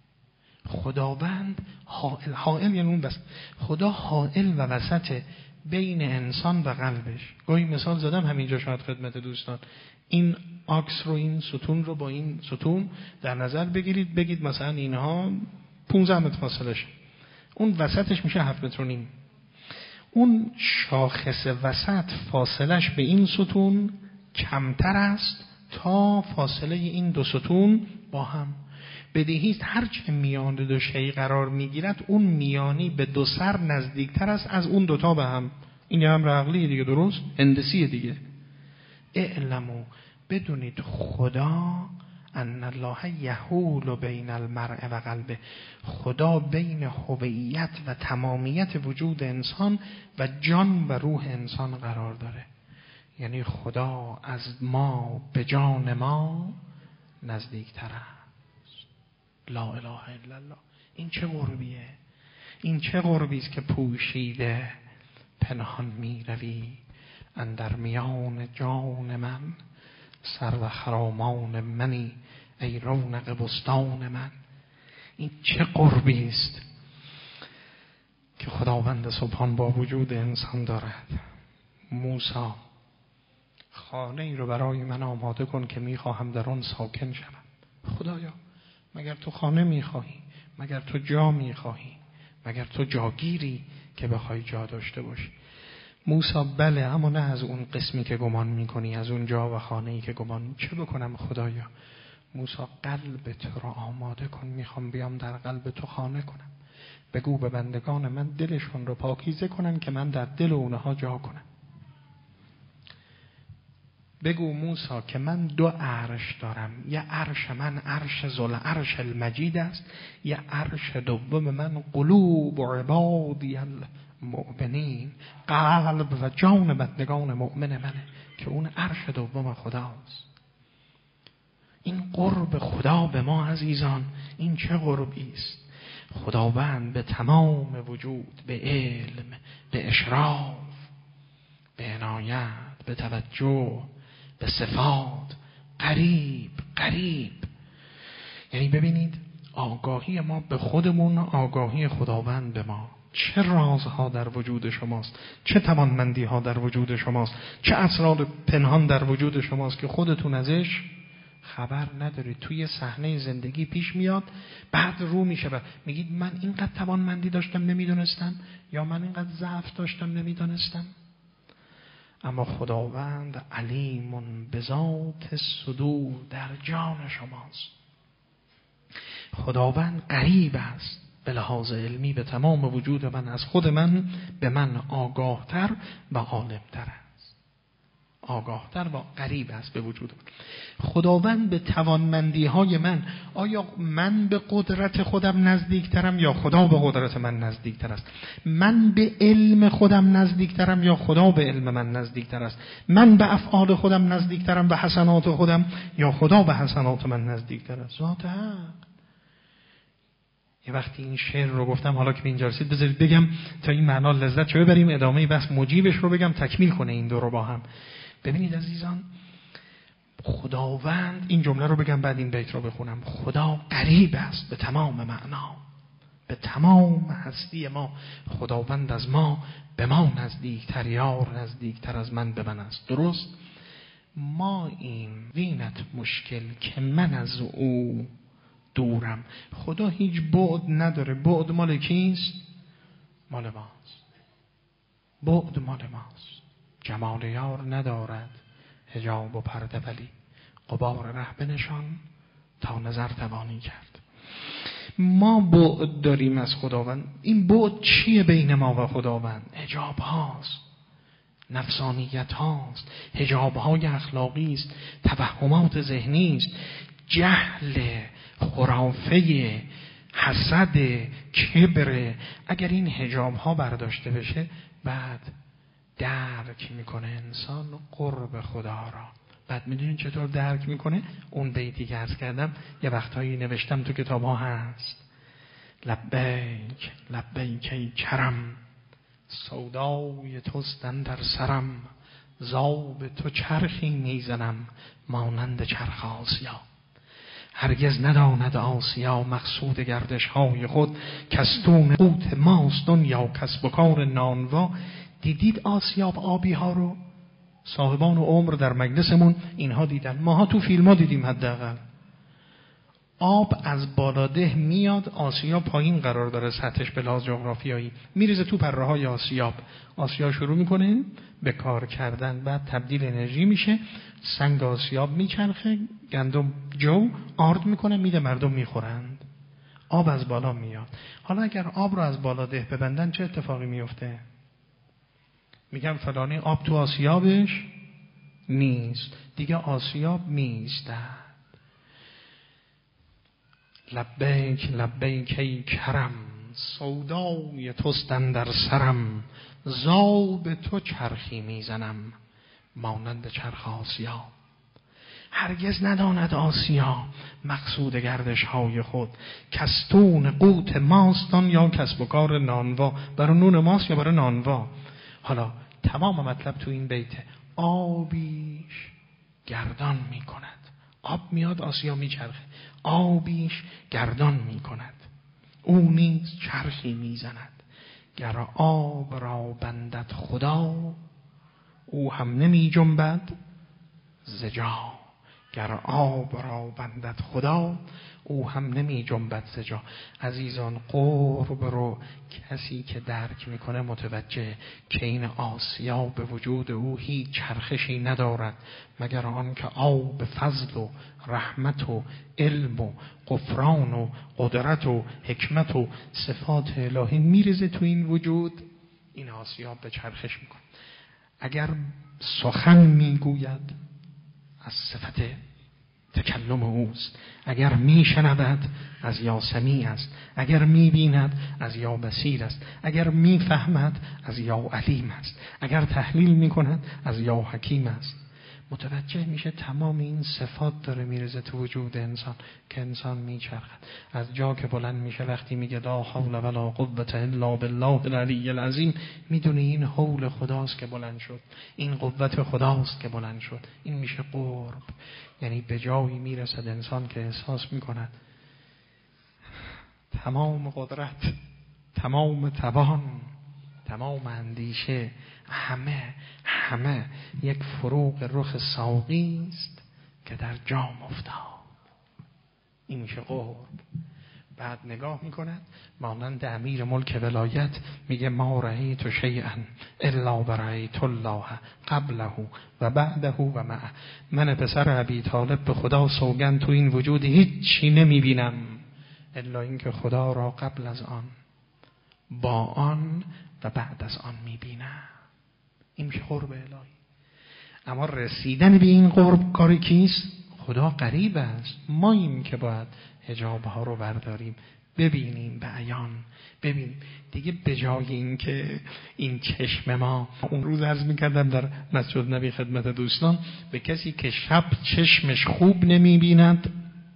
خداوند حائل یعنی اون بس، خدا حائل و وسط بین انسان و قلبش. گاهی مثال زدم همینجا شاید خدمت دوستان، این آکس رو، این ستون رو با این ستون در نظر بگیرید، بگید مثلا اینها 15 متر فاصله شه، اون وسطش میشه 7 متر و نیم. اون شاخص وسط فاصلش به این ستون کمتر است تا فاصله این دو ستون با هم. بدیهیست هرچه میان دو شی قرار میگیرد، اون میانی به دو سر نزدیکتر است از اون دوتا به هم. این امر عقلیه دیگه، درست؟ هندسیه دیگه. اعلمو، بدونید خدا ان الله یحول بین المرء و قلبه. خدا بین هویت و تمامیت وجود انسان و جان و روح انسان قرار داره. یعنی خدا از ما به جان ما نزدیکتر است. لا اله الا الله. این چه قربیه؟ این چه قربی است که پوشیده پنهان می روی اندر میان جان من، سر و خرامان منی ای رونق بستان من. این چه قربی است که خداوند سبحان با وجود انسان دارد. موسی، خانه ای رو برای من آماده کن که میخواهم در آن ساکن شوم. خدایا مگر تو خانه میخواهی؟ مگر تو جا میخواهی؟ مگر تو جاگیری که بخوای جا داشته باشی؟ موسی بله، اما نه از اون قسمی که گمان میکنی، از اون جا و خانه‌ای که گمان. چه بکنم خدایا؟ موسی قلب تو را آماده کن، میخوام بیام در قلب تو خانه کنم. بگو به بندگان من دلشون رو پاکیزه کنن که من در دل اونها جا کنم. بگو موسی که من 2 عرش دارم، یه عرش من عرش ذوالعرش المجید است، یه عرش دوم من قلوب عبادی المؤمنین، قلب و جان بندگان مؤمن منه که اون عرش دوم خداست. این قرب خدا به ما عزیزان، این چه قربی است؟ خداوند به تمام وجود، به علم، به اشراف، به عنایت، به توجه، به صفات قریب. یعنی ببینید آگاهی ما به خودمون، آگاهی خداوند به ما. چه رازها در وجود شماست، چه توانمندی‌ها در وجود شماست، چه اسرار پنهان در وجود شماست که خودتون ازش خبر ندارید. توی صحنه زندگی پیش میاد، بعد رو میشه و میگید من اینقدر توانمندی داشتم نمیدونستم، یا من اینقدر ضعف داشتم نمیدونستم. اما خداوند علیم بذات صدور، در جان شماست. خداوند قریب است به لحاظ علمی به تمام وجود من، از خود من به من آگاهتر و عالمتر است، آگاهتر و قریب است به وجود من. خداوند به توانمندی های من، آیا من به قدرت خودم نزدیکترم یا خدا به قدرت من نزدیکتر است؟ من به علم خودم نزدیکترم یا خدا به علم من نزدیکتر است؟ من به افعال خودم نزدیکترم به حسنات خودم یا خدا به حسنات من نزدیکتر است؟ ذات حق. یه وقتی این شعر رو گفتم، حالا که به اینجا رسید بذارید بگم تا این معنا لذت چه ببریم، ادامه بس مجیبش رو بگم تکمیل کنه این دو رو با هم. ببینید عزیزان، خداوند، این جمله رو بگم بعد این بیت رو بخونم. خدا قریب است به تمام معنا، به تمام هستی ما. خداوند از ما به ما نزدیکتر، یار نزدیکتر از من به من است. درست؟ ما این وینت مشکل که من از او دورم. خدا هیچ بعد نداره. بعد مال کیست؟ مال ماست. بعد مال ماست. جمال یار ندارد حجاب و پرده، ولی غبار ره بنشان تا نظر توانی کرد. ما بعد داریم از خداوند. این بعد چیه بین ما و خداوند؟ حجاب هاست، نفسانیت هاست، حجاب های اخلاقی است، توهمات ذهنی است، جهل، خرافه، حسد، کبر. اگر این حجاب ها برداشته بشه، بعد درک میکنه انسان قرب خدا را. بعد میدونین چطور درک میکنه؟ اون بیتی که عرض کردم یه وقتایی نوشتم تو کتاب ها هست: لبیک لبیک ای کرم، سودای توستن در سرم، زاب تو چرخی میزنم مانند چرخ آسیا. هرگز نداند آسیا مقصود گردش های خود، کستون قوت ماست دنیا کسب و کار نانوا. دیدید آسیاب آبی ها رو؟ صاحبان و عمر در مجلسمون اینها دیدن، ماها تو فیلم ها دیدیم. حداقل آب از بالاده میاد، آسیاب پایین قرار داره، سطحش به لحاظ جغرافیایی میریزه تو پره های آسیاب. آسیاب شروع میکنه به کار کردن، بعد تبدیل انرژی میشه، سنگ آسیاب میچرخه، گندم جو آرد میکنه، میده مردم میخورند. آب از بالا میاد. حالا اگر آب رو از بالاده ببندن چه اتفاقی میفته؟ میگم فلانی آب تو آسیابش نیست، دیگه آسیاب میستد. لبیک لبیک ای کرم، سودای توستن در سرم، زاب تو چرخی میزنم مانند چرخ آسیا. هرگز نداند آسیا مقصود گردش های خود، کستون قوت ماستان یا کسب و کار نانوا. برای نون ماست یا برای نانوا؟ حالا تمام مطلب تو این بیته: آبیش گردان می کند. آب میاد آسیا می چرخه، آبیش گردان می کند، او نیز چرخی می زند. گر آب را بندد خدا، او هم نمی جنبد ز جا. گر آب را بندد خدا او هم نمی جنبد ز جا. عزیزان قرب رو کسی که درک میکنه متوجه که این آسیا به وجود او هیچ چرخشی ندارد مگر آن که آب فضل و رحمت و علم و غفران و قدرت و حکمت و صفات الهی میریزه تو این وجود، این آسیا به چرخش میکنه. اگر سخن میگوید از صفت تکلم اوست، اگر میشنود از یا سمیع است، اگر میبیند از یا بصیر است، اگر میفهمد از یا علیم است، اگر تحلیل میکند از یا حکیم است. متوجه میشه تمام این صفات داره میرزه تو وجود انسان که انسان میچرخد. از جا که بلند میشه وقتی میگه لا حول ولا قوة الا بالله العلی العظیم، میدونه این حول خداست که بلند شد، این قوت خداست که بلند شد. این میشه قرب. یعنی به جایی میرسد انسان که احساس میکند تمام قدرت، تمام توان، تمام اندیشه، همه یک فروغ رخ ساقی است که در جام افتاد. این میشه قرب. بعد نگاه میکند مانند امیر ملک ولایت میگه ما رأیت شیئا الا برأیت الله قبله و بعده و معه. من پسر ابی طالب به خدا سوگند تو این وجود هیچی نمیبینم الا اینکه خدا را قبل از آن، با آن و بعد از آن میبینم. این میشه قرب الهی. اما رسیدن به این قرب کاری کیست؟ خدا قریب است. ماییم که باید حجاب ها رو برداریم، ببینیم به عیان، ببینیم دیگه. به جای این که این چشم ما، اون روز عرض میکردم در مسجد نبی خدمت دوستان، به کسی که شب چشمش خوب نمیبیند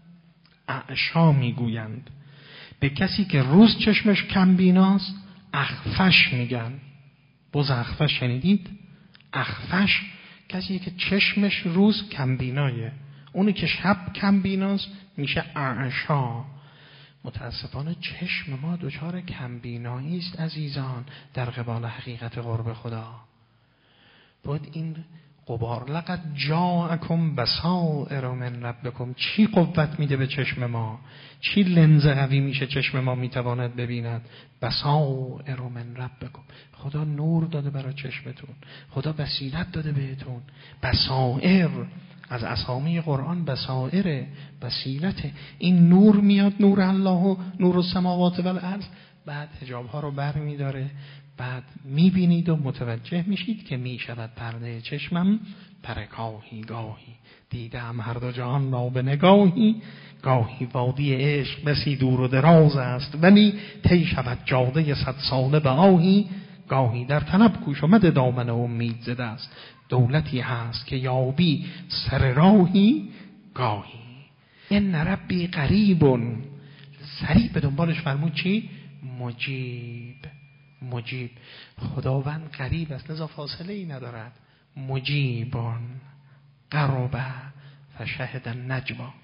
اعشا میگویند، به کسی که روز چشمش کم بیناست اخفش میگن. باز اخفش شنیدید؟ اخفش کسی که چشمش روز کم بینایه، اونی که شب کم بیناست میشه اعشا. متاسفانه چشم ما دچار کم بینایی است عزیزان در قبال حقیقت قرب خدا. باید این غبار لقد جاءکم بصائر من ربکم، چی قوت میده به چشم ما؟ چی لنز قوی میشه چشم ما میتواند ببیند؟ بصائر من ربکم، خدا نور داده برای چشمتون، خدا بصیرت داده بهتون. بصائر از اسامی قرآن بصائر، بصیرت. این نور میاد، نور الله و نور السماوات و الارض. بعد حجاب ها رو بر میداره، بعد میبینید و متوجه میشید که میشود پرده چشمم پرکاهی گاهی، دیدم هر دو جهان را به نگاهی، گاهی وادی عشق بسی دور و دراز است ولی طی شود جاده 100 ساله به آهی، گاهی در طلب کوش آمد دامن امید ز دست، دولتی هست که یابی سر راهی گاهی. این ربی قریبون، سریع به دنبالش فرمود چی؟ مجیب. مجیب، خداوند قریب است لذا فاصله ای ندارد. مجیبون قرب فشهد النجوا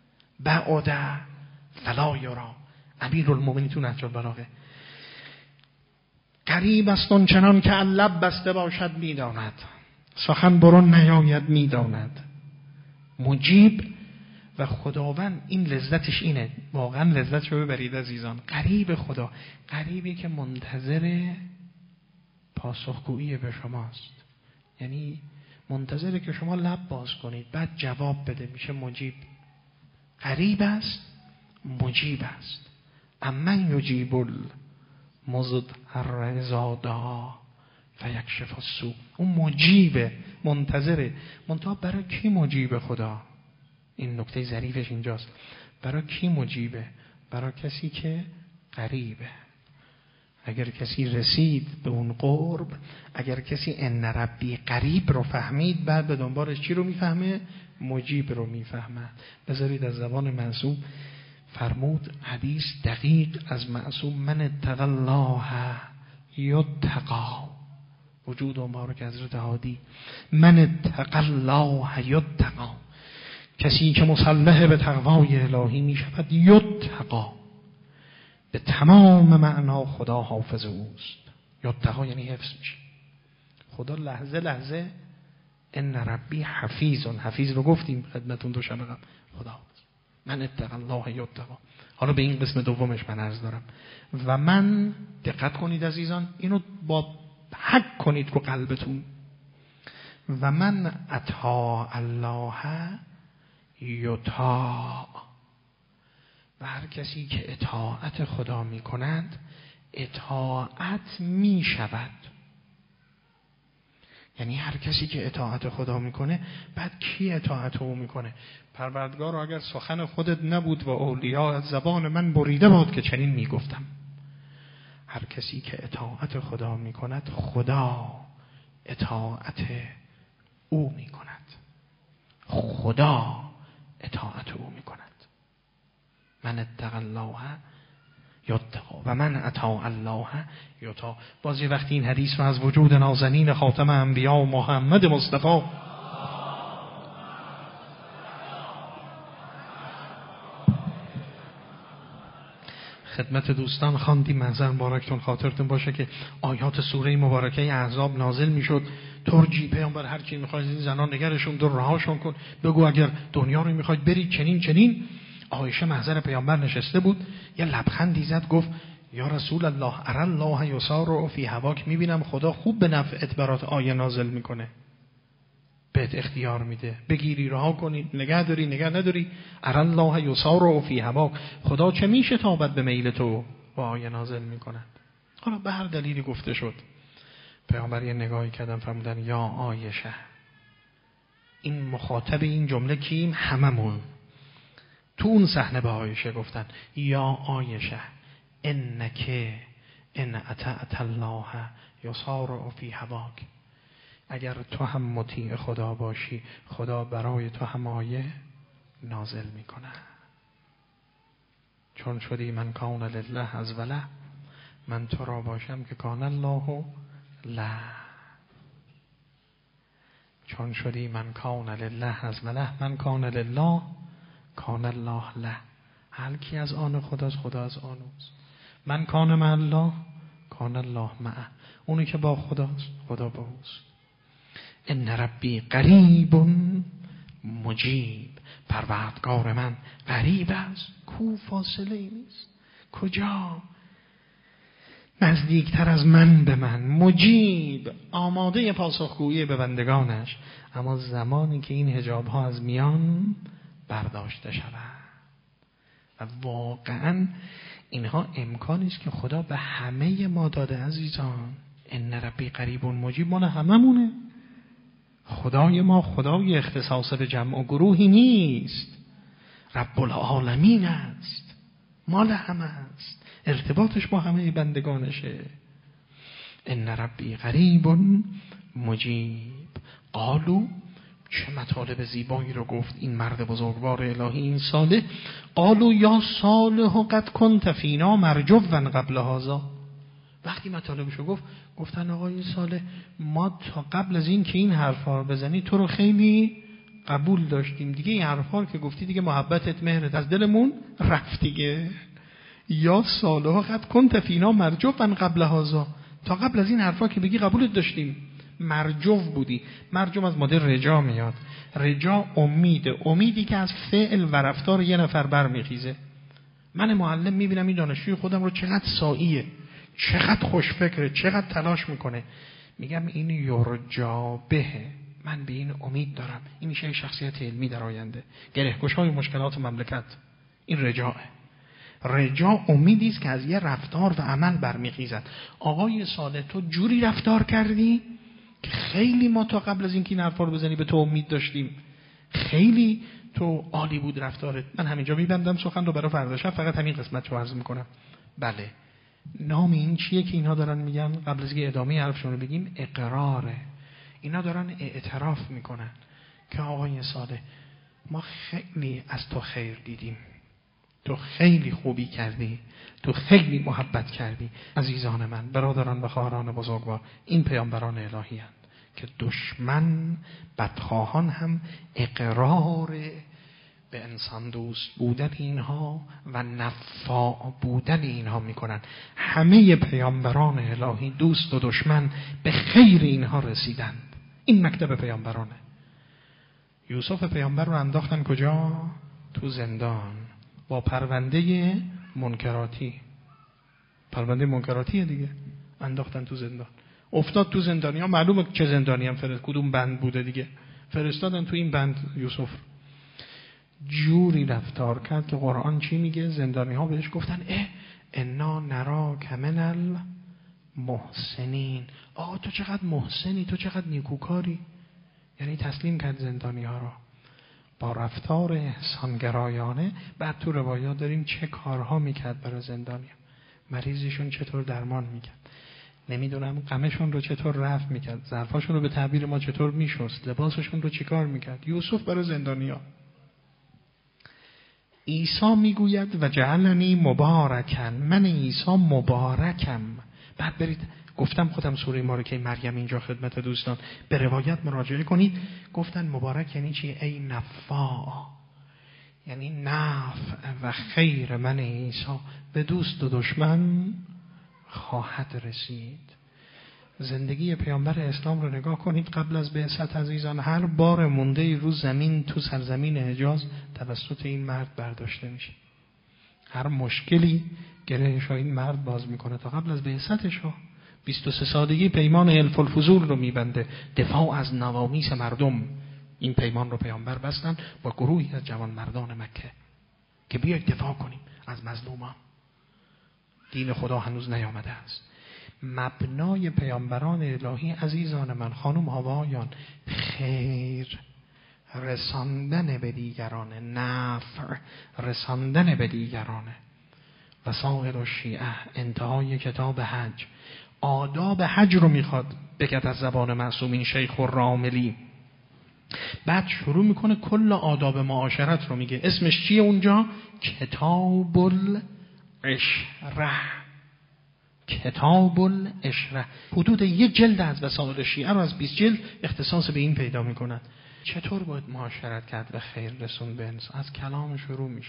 بعد فلا یرا. امیرالمومنین تو نهج البلاغه قریب است اون چنان که لب بسته باشد میداند، سخن برون نیاید میداند. مجیب و خداوند این لذتش اینه، واقعا لذتش رو ببرید عزیزان. قریب خدا، قریبی که منتظر پاسخگویی به شماست، یعنی منتظره که شما لب باز کنید بعد جواب بده، میشه مجیب. قریب است، مجیب است. امن یجیب المضطر اذا دعا فیکشف السوء. اون مجیبه، منتظره. منتها برای کی مجیب خدا؟ این نکته ظریفش اینجاست. برای کی مجیبه؟ برای کسی که قریبه. اگر کسی رسید به اون قرب، اگر کسی ان ربی قریب رو فهمید، بعد به دنبالش چی رو میفهمه؟ مجیب رو میفهمه. بذارید از زبان معصوم فرمود، حدیث دقیق از معصوم، من اتقی الله یتقی. وجود و مبارک حضرت هادی، من اتقی الله یتقی. کسی که مسلح به تقوای الهی می شود یتقی، به تمام معنا خدا حافظ اوست. یتقی یعنی حفظ میشه. خدا لحظه لحظه ان ربی حفیظ. حفیظ رو گفتیم خدمتون دو شب قبل. خدا من اتق الله یتقا. حالا به این قسم دومش من عرض دارم. و من، دقت کنید عزیزان، اینو با حق کنید رو قلبتون. و من اطاع الله یطاع. و هر کسی که اطاعت خدا می کند اطاعت می شود. یعنی هر کسی که اطاعت خدا میکنه، بعد کی اطاعت او میکنه؟ پروردگار اگر سخن خودت نبود و اولیاء از زبان من بریده بود که چنین میگفتم. هر کسی که اطاعت خدا میکند خدا اطاعت او میکند. خدا اطاعت او میکند. من اتق الله یتقا و من اطاع الله یطاع. بازی وقتی این حدیث رو از وجود نازنین خاتم انبیا محمد مصطفی خدمت دوستان خواندیم، منظر مبارکتون خاطرتون باشه که آیات سوره مبارکه احزاب نازل میشد. ترجی پیامبر هر کی میخواید این زنان نگرشون دور رهاشون کن، بگو اگر دنیا رو میخواید برید چنین چنین. عایشه محضر پیامبر نشسته بود، یه لبخندی زد، گفت یا رسول الله اری الله یسار فی هواک. میبینم خدا خوب به نفعت برات آیه نازل میکنه، بهت اختیار میده، بگیری رها کنی، نگه داری نگه نداری. اری الله یسار فی هواک، خدا چه میشه تابت به میل تو و آیه نازل میکند. حالا به هر دلیلی گفته شد. پیامبر یه نگاهی کردن فرمودن یا عایشه. این مخاطب این جمله کیم؟ هممون. تو اون صحنه به عایشه گفتن یا عایشه انک ان اطعت الله یسار فی هواک. اگر تو هم مطیع خدا باشی خدا برای تو هم آیه نازل میکنه. چون شدی من کان لله از وله، من تو را باشم که کان الله له. چون شدی من کان لله از وله، من کان لله کان الله له. هر کی از آن خداست خدا از آن اوست. من کان مع الله کان الله معه. اونی که با خداست خدا با اوست. ان ربی قریب مجیب. پروردگار من قریب است، کو فاصله ای نیست. کجا؟ نزدیکتر از من به من. مجیب، آماده پاسخگویی به بندگانش. اما زمانی که این حجاب ها از میان برداشته شود. و واقعا اینها امکانی است که خدا به همه ما داده عزیزان. ان ربی قریب مجیب مال هممونه. خدای ما خدای اختصاص به جمع و گروهی نیست، رب العالمین است، مال همه است، ارتباطش با همه بندگانشه. ان ربی قریب مجیب. قالو، چه مطالب زیبایی رو گفت این مرد بزرگوار الهی، این صالح. قالو یا صالح قد کنت فینا مرجوا قبل هذا. وقتی مطالبشو گفتن آقای صالح ما تا قبل از این که این حرفا رو بزنی تو رو خیلی قبول داشتیم، دیگه این حرفا که گفتی دیگه محبتت مهرت از دلمون رفت دیگه. یا صالح قد کنت فینا مرجوا قبل هذا، تا قبل از این حرفا که بگی قبولت داشتیم، مرجو بودی. مرجو از مدل رجا میاد. رجا امیدی که از فعل و رفتار یه نفر برمیخیزه. من معلم میبینم این دانشجوی خودم رو چقدر ساییه، چقدر خوشفکره، چقدر تلاش میکنه، میگم این یرجا بهه، من به این امید دارم این میشه شخصیت علمی در آینده، گره‌گشای مشکلات مملکت. این رجاءه. رجا امیدی است که از یه رفتار و عمل برمیخیزد. آقای صالح تو جوری رفتار کردی که خیلی ما تا قبل از اینکه این حرفا رو بزنی به تو امید داشتیم، خیلی تو عالی بود رفتارت. من همینجا میبندم سخن رو برای فردا شب، فقط همین قسمت رو عرض میکنم. بله، نام این چیه که اینها دارن میگن؟ قبل از اینکه ادامه حرفشون رو بگیم، اقراره. اینا دارن اعتراف میکنن که آقای صالح ما خیلی از تو خیر دیدیم، تو خیلی خوبی کردی، تو خیلی محبت کردی. عزیزان من، برادران و خواهران بزرگوار، این پیامبران الهی هستند که دشمن بدخواهان هم اقرار به انسان دوست بودن اینها و نفاع بودن اینها میکنن. همه پیامبران الهی دوست و دشمن به خیر اینها رسیدند. این مکتب پیامبرانه. یوسف پیامبر رو انداختن کجا؟ تو زندان با پرونده منکراتی. پرونده منکراتی دیگه، انداختن تو زندان. افتاد تو زندانی ها، معلومه چه زندانی هم کدوم بند بوده دیگه، فرستادن تو این بند یوسف. جوری رفتار کرد که قرآن چی میگه؟ زندانی ها بهش گفتن انا نراک من المحسنین. آقا تو چقدر محسنی، تو چقدر نیکوکاری. یعنی تسلیم کرد زندانی ها را با رفتار احسانگرایانه. بعد تو روایات داریم چه کارها میکرد برای زندانی ها. مریضیشون چطور درمان میکرد، نمیدونم غمشون رو چطور رفع میکرد، ظرفاشون رو به تعبیر ما چطور میشست، لباسشون رو چیکار میکرد. یوسف برای زندانی ها. عیسی میگوید و جعلنی مبارکن، من عیسی مبارکم. بعد برید، گفتم خودم سوره ما رو که مریم اینجا خدمت دوستان به روایت مراجعه کنید. گفتن مبارک یعنی چی؟ ای نفع، یعنی نفع و خیر من عیسی به دوست و دشمن خواهد رسید. زندگی پیامبر اسلام رو نگاه کنید. قبل از بعثت عزیزان هر بار مونده رو زمین تو سرزمین حجاز توسط این مرد برداشته میشه. هر مشکلی گرهش این مرد باز میکنه. تا قبل از بعثتش 23 سالگی پیمان حلف الفضول رو میبنده، دفاع از نوامیس مردم. این پیمان رو پیامبر بستن با گروهی از جوان مردان مکه که بیاید دفاع کنیم از مظلومان. دین خدا هنوز نیامده است. مبنای پیامبران الهی عزیزان من، خانم هوایان، خیر رساندن به دیگرانه، نفع رساندن به دیگرانه. وسائل الشیعه، انتهای کتاب حج، آداب حج رو میخواد بگید از زبان معصومین شیخ الراملی. بعد شروع میکنه کل آداب معاشرت رو میگه. اسمش چیه اونجا؟ کتاب العشره. کتاب العشره. حدود 1 جلد از وسائل شیعه رو از 20 جلد اختصاص به این پیدا میکنن. چطور باید معاشرت کرد و خیر رسون به انسان؟ از کلام شروع میشه.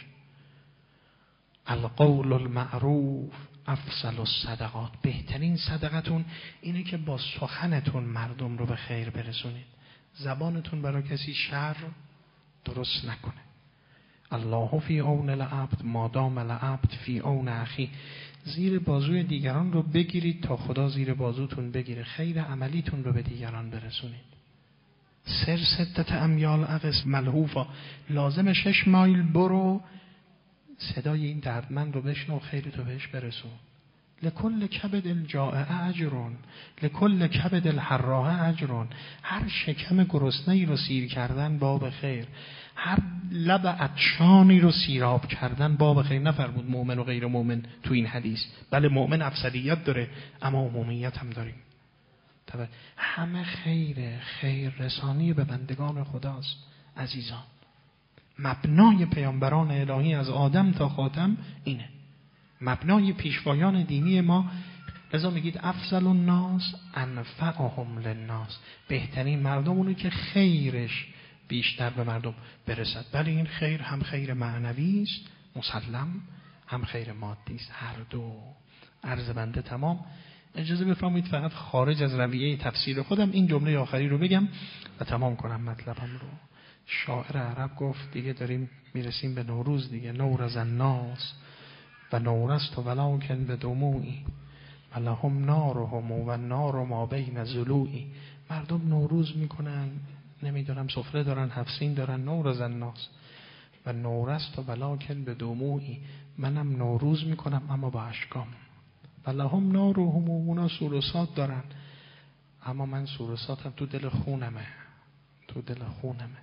القول المعروف افضل الصدقات. بهترین صدقتون اینه که با سخنتون مردم رو به خیر برسونید. زبانتون برای کسی شر درست نکنه. الله فی عون العبد ما دام العبد فی عون اخی. زیر بازوی دیگران رو بگیرید تا خدا زیر بازوتون بگیره. خیر عملیتون رو به دیگران برسونید. سر 6 امیال اقص ملحوفا. لازم 6 مایل برو، صدای این دردمند رو بشنو، خیرتو بهش برسون. لکل کبد الجائع اجرون، لکل کبد الحراء اجرون. هر شکم گرسنه‌ای رو سیر کردن باب خیر، هر لب عطشانی رو سیراب کردن باب خیر. نفرمود مؤمن و غیر مؤمن تو این حدیث. بله مؤمن افضلیت داره اما عمومیت هم داریم. همه خیر رسانی به بندگان خداست عزیزان. مبنای پیامبران الهی از آدم تا خاتم اینه. مبنای پیشوایان دینی ما. لذا میگید افضل الناس انفعهم للناس. بهترین مردم اونه که خیرش بیشتر به مردم برسد. بله این خیر هم خیر معنوی است مسلم، هم خیر مادی است. هر دو. عرض بنده تمام. اجازه بفرمایید فقط خارج از رویه تفسیر خودم این جمله آخری رو بگم و تمام کنم مطلبم رو. شاعر عرب گفت دیگه داریم میرسیم به نوروز دیگه. نورز الناس و نورست ولکن به دموعی و لهم نارهم و نار ما بین ضلوعی. مردم نوروز میکنن، نمیدونم سفره دارن، حفسین دارن. نورز الناس و نورست ولکن به دموعی. منم نوروز میکنم اما با اشکام. و لهم نارهم، اونا سورسات دارن اما من سورساتم تو دل خونمه، تو دل خونمه.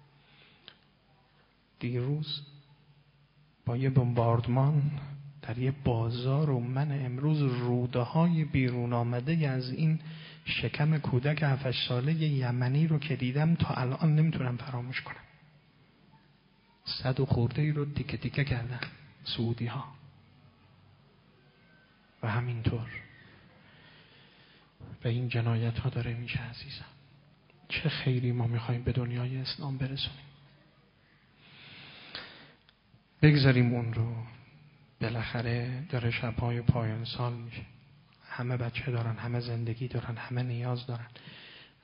دیروز با یه بمباردمان در یه بازار و من امروز روده های بیرون آمده از این شکم کودک 7 ساله یمنی رو که دیدم تا الان نمیتونم فراموش کنم. 100 و خورده ای رو تیکه تیکه کردن سعودی ها. و همینطور به این جنایت ها داره میشه عزیزم. چه خیری ما میخوایم به دنیای اسلام برسونیم. بگذاریم اون رو. بالاخره داره شبهای پایان سال میشه. همه بچه دارن، همه زندگی دارن، همه نیاز دارن.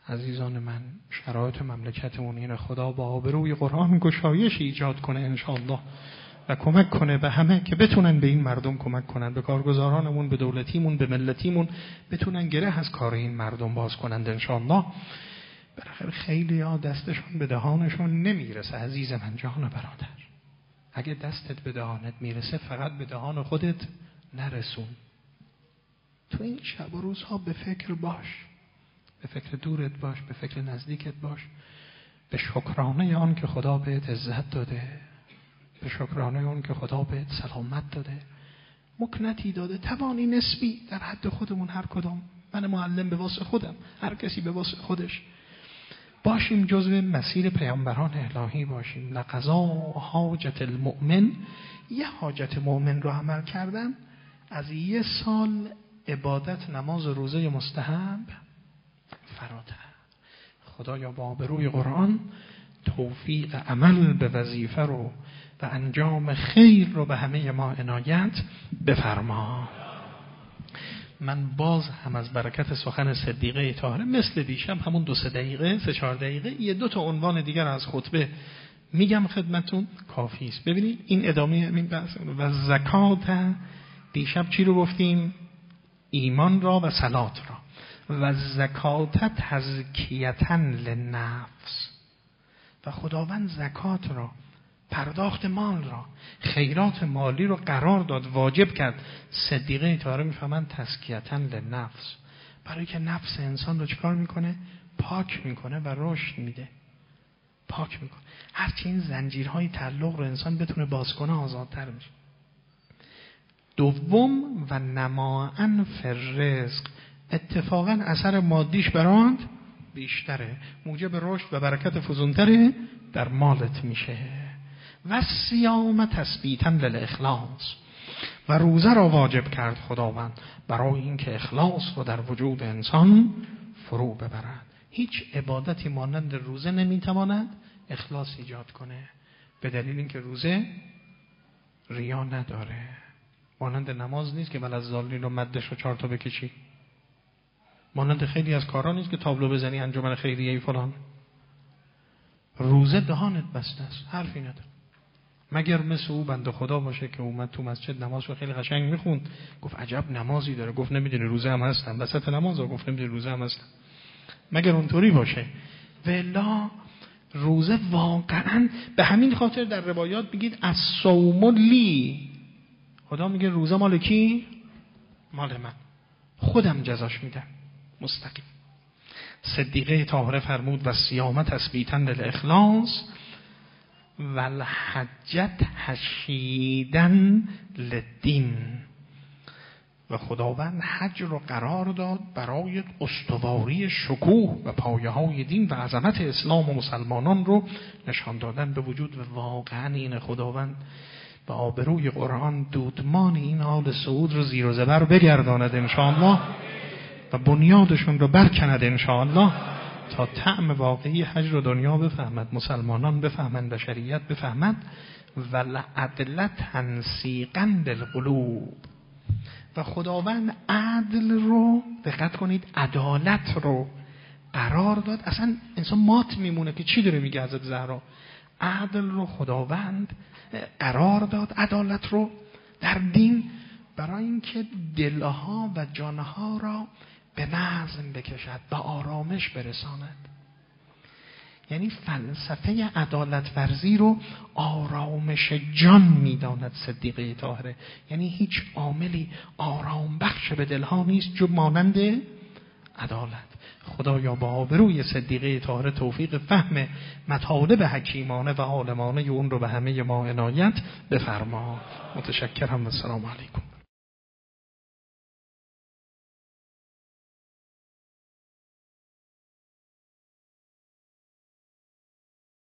عزیزان من، شرایط مملکتمون اینه. خدا با آبروی قرآن گشایش ایجاد کنه انشاءالله و کمک کنه به همه که بتونن به این مردم کمک کنن، به کارگزارانمون، به دولتیمون، به ملتیمون، بتونن گره از کار این مردم باز کنند انشاءالله. بالاخره خیلی ها دستشون به دهانشون نمیرسه. عزیز من، جان برادر، اگه دستت به دهانت میرسه فقط به دهان خودت نرسون. تو این شب و روزها به فکر باش، به فکر دورت باش، به فکر نزدیکت باش، به شکرانه آن که خدا بهت عزت داده، به شکرانه اون که خدا بهت سلامت داده، مکنتی داده، توانی نسبی در حد خودمون هر کدام. من معلم به واسه خودم، هر کسی به واسه خودش باشیم، جزو مسیر پیامبران الهی باشیم. لقضا حاجت المؤمن، یه حاجت مؤمن رو عمل کردم، از 1 سال عبادت نماز روزه مستحب فراتر. خدایا با آبروی قرآن توفیق عمل به وظیفه رو و انجام خیر رو به همه ما عنایت بفرما. من باز هم از برکت سخن صدیقه طاهره مثل دیشب همون 2-3 دقیقه 3-4 دقیقه یه 2 تا عنوان دیگر از خطبه میگم خدمتون، کافی است. ببینید این ادامه همین بحث. و زکات، دیشب چی رو گفتیم؟ ایمان را و صلات را. و زکات تزکیةً للنفس، و خداوند زکات را، پرداخت مال را، خیرات مالی رو قرار داد، واجب کرد. صدیقه طاهره میفهمن تزکیةً للنفس، برای که نفس انسان رو چیکار میکنه؟ پاک میکنه و رشد میده، پاک میکنه. هرچی این زنجیرهای تعلق رو انسان بتونه باز کنه آزادتر میشه. دوم و نماءً فی الرزق، اتفاقا اثر مادیش برات بیشتره، موجب رشد و برکت فزونتره در مالت میشه. و صیام تثبیتاً للاخلاص، و روزه را واجب کرد خداوند برای اینکه اخلاص رو در وجود انسان فرو ببرد. هیچ عبادتی مانند روزه نمیتواند اخلاص ایجاد کنه، به دلیل اینکه روزه ریا نداره. مانند نماز نیست که وللضالین و مدش رو 4 تا بکشی، مانند خیلی از کارا نیست که تابلو بزنی انجمن خیریه فلان. روزه دهانت بسته است، حرفی نداره، مگر مثل او بنده خدا باشه که اومد تو مسجد نماز رو خیلی قشنگ میخوند، گفت عجب نمازی داره، گفت نمیدونی روزه هم هستم، وسط نماز گفت نمیدونی روزه هم هستم. مگر اونطوری باشه؟ ولا روزه واقعا به همین خاطر در روایات بگید الصوم لی، خدا میگه روزه مال کی؟ مال من، خودم جزاش میدم مستقیم. صدیقه طاهره فرمود و صیام تثبیتاً للاخلاص و الحج تشییداً للدین، و خداوند حج رو قرار داد برای استواری شکوه و پایه‌های دین و عظمت اسلام و مسلمانان رو نشان دادن به وجود. و واقعا این خداوند به آبروی قرآن دودمان این آل سعود رو زیر و زبر بگرداند انشاءالله و بنیادشون رو برکند انشاءالله، تا طعم واقعی حج رو دنیا بفهمد، مسلمانان بفهمند، بشریت بفهمد. و العدل تنسیقاً بالقلوب، و خداوند عدل رو، دقت کنید، عدالت رو قرار داد. اصلا انسان مات میمونه که چی داره میگه حضرت زهرا. عدل رو خداوند قرار داد، عدالت رو در دین، برای اینکه دلها و جانها را به نظم بکشد، به آرامش برساند. یعنی فلسفه عدالت ورزی رو آرامش جان میداند صدیقه طاهره. یعنی هیچ عاملی آرام بخش به دلها نیست جو مانند عدالت. خدایا با آبروی صدیقه طاهره توفیق فهم مطالب حکیمانه و عالمانه اون رو به همه ما عنایت بفرما. متشکرم و السلام علیکم.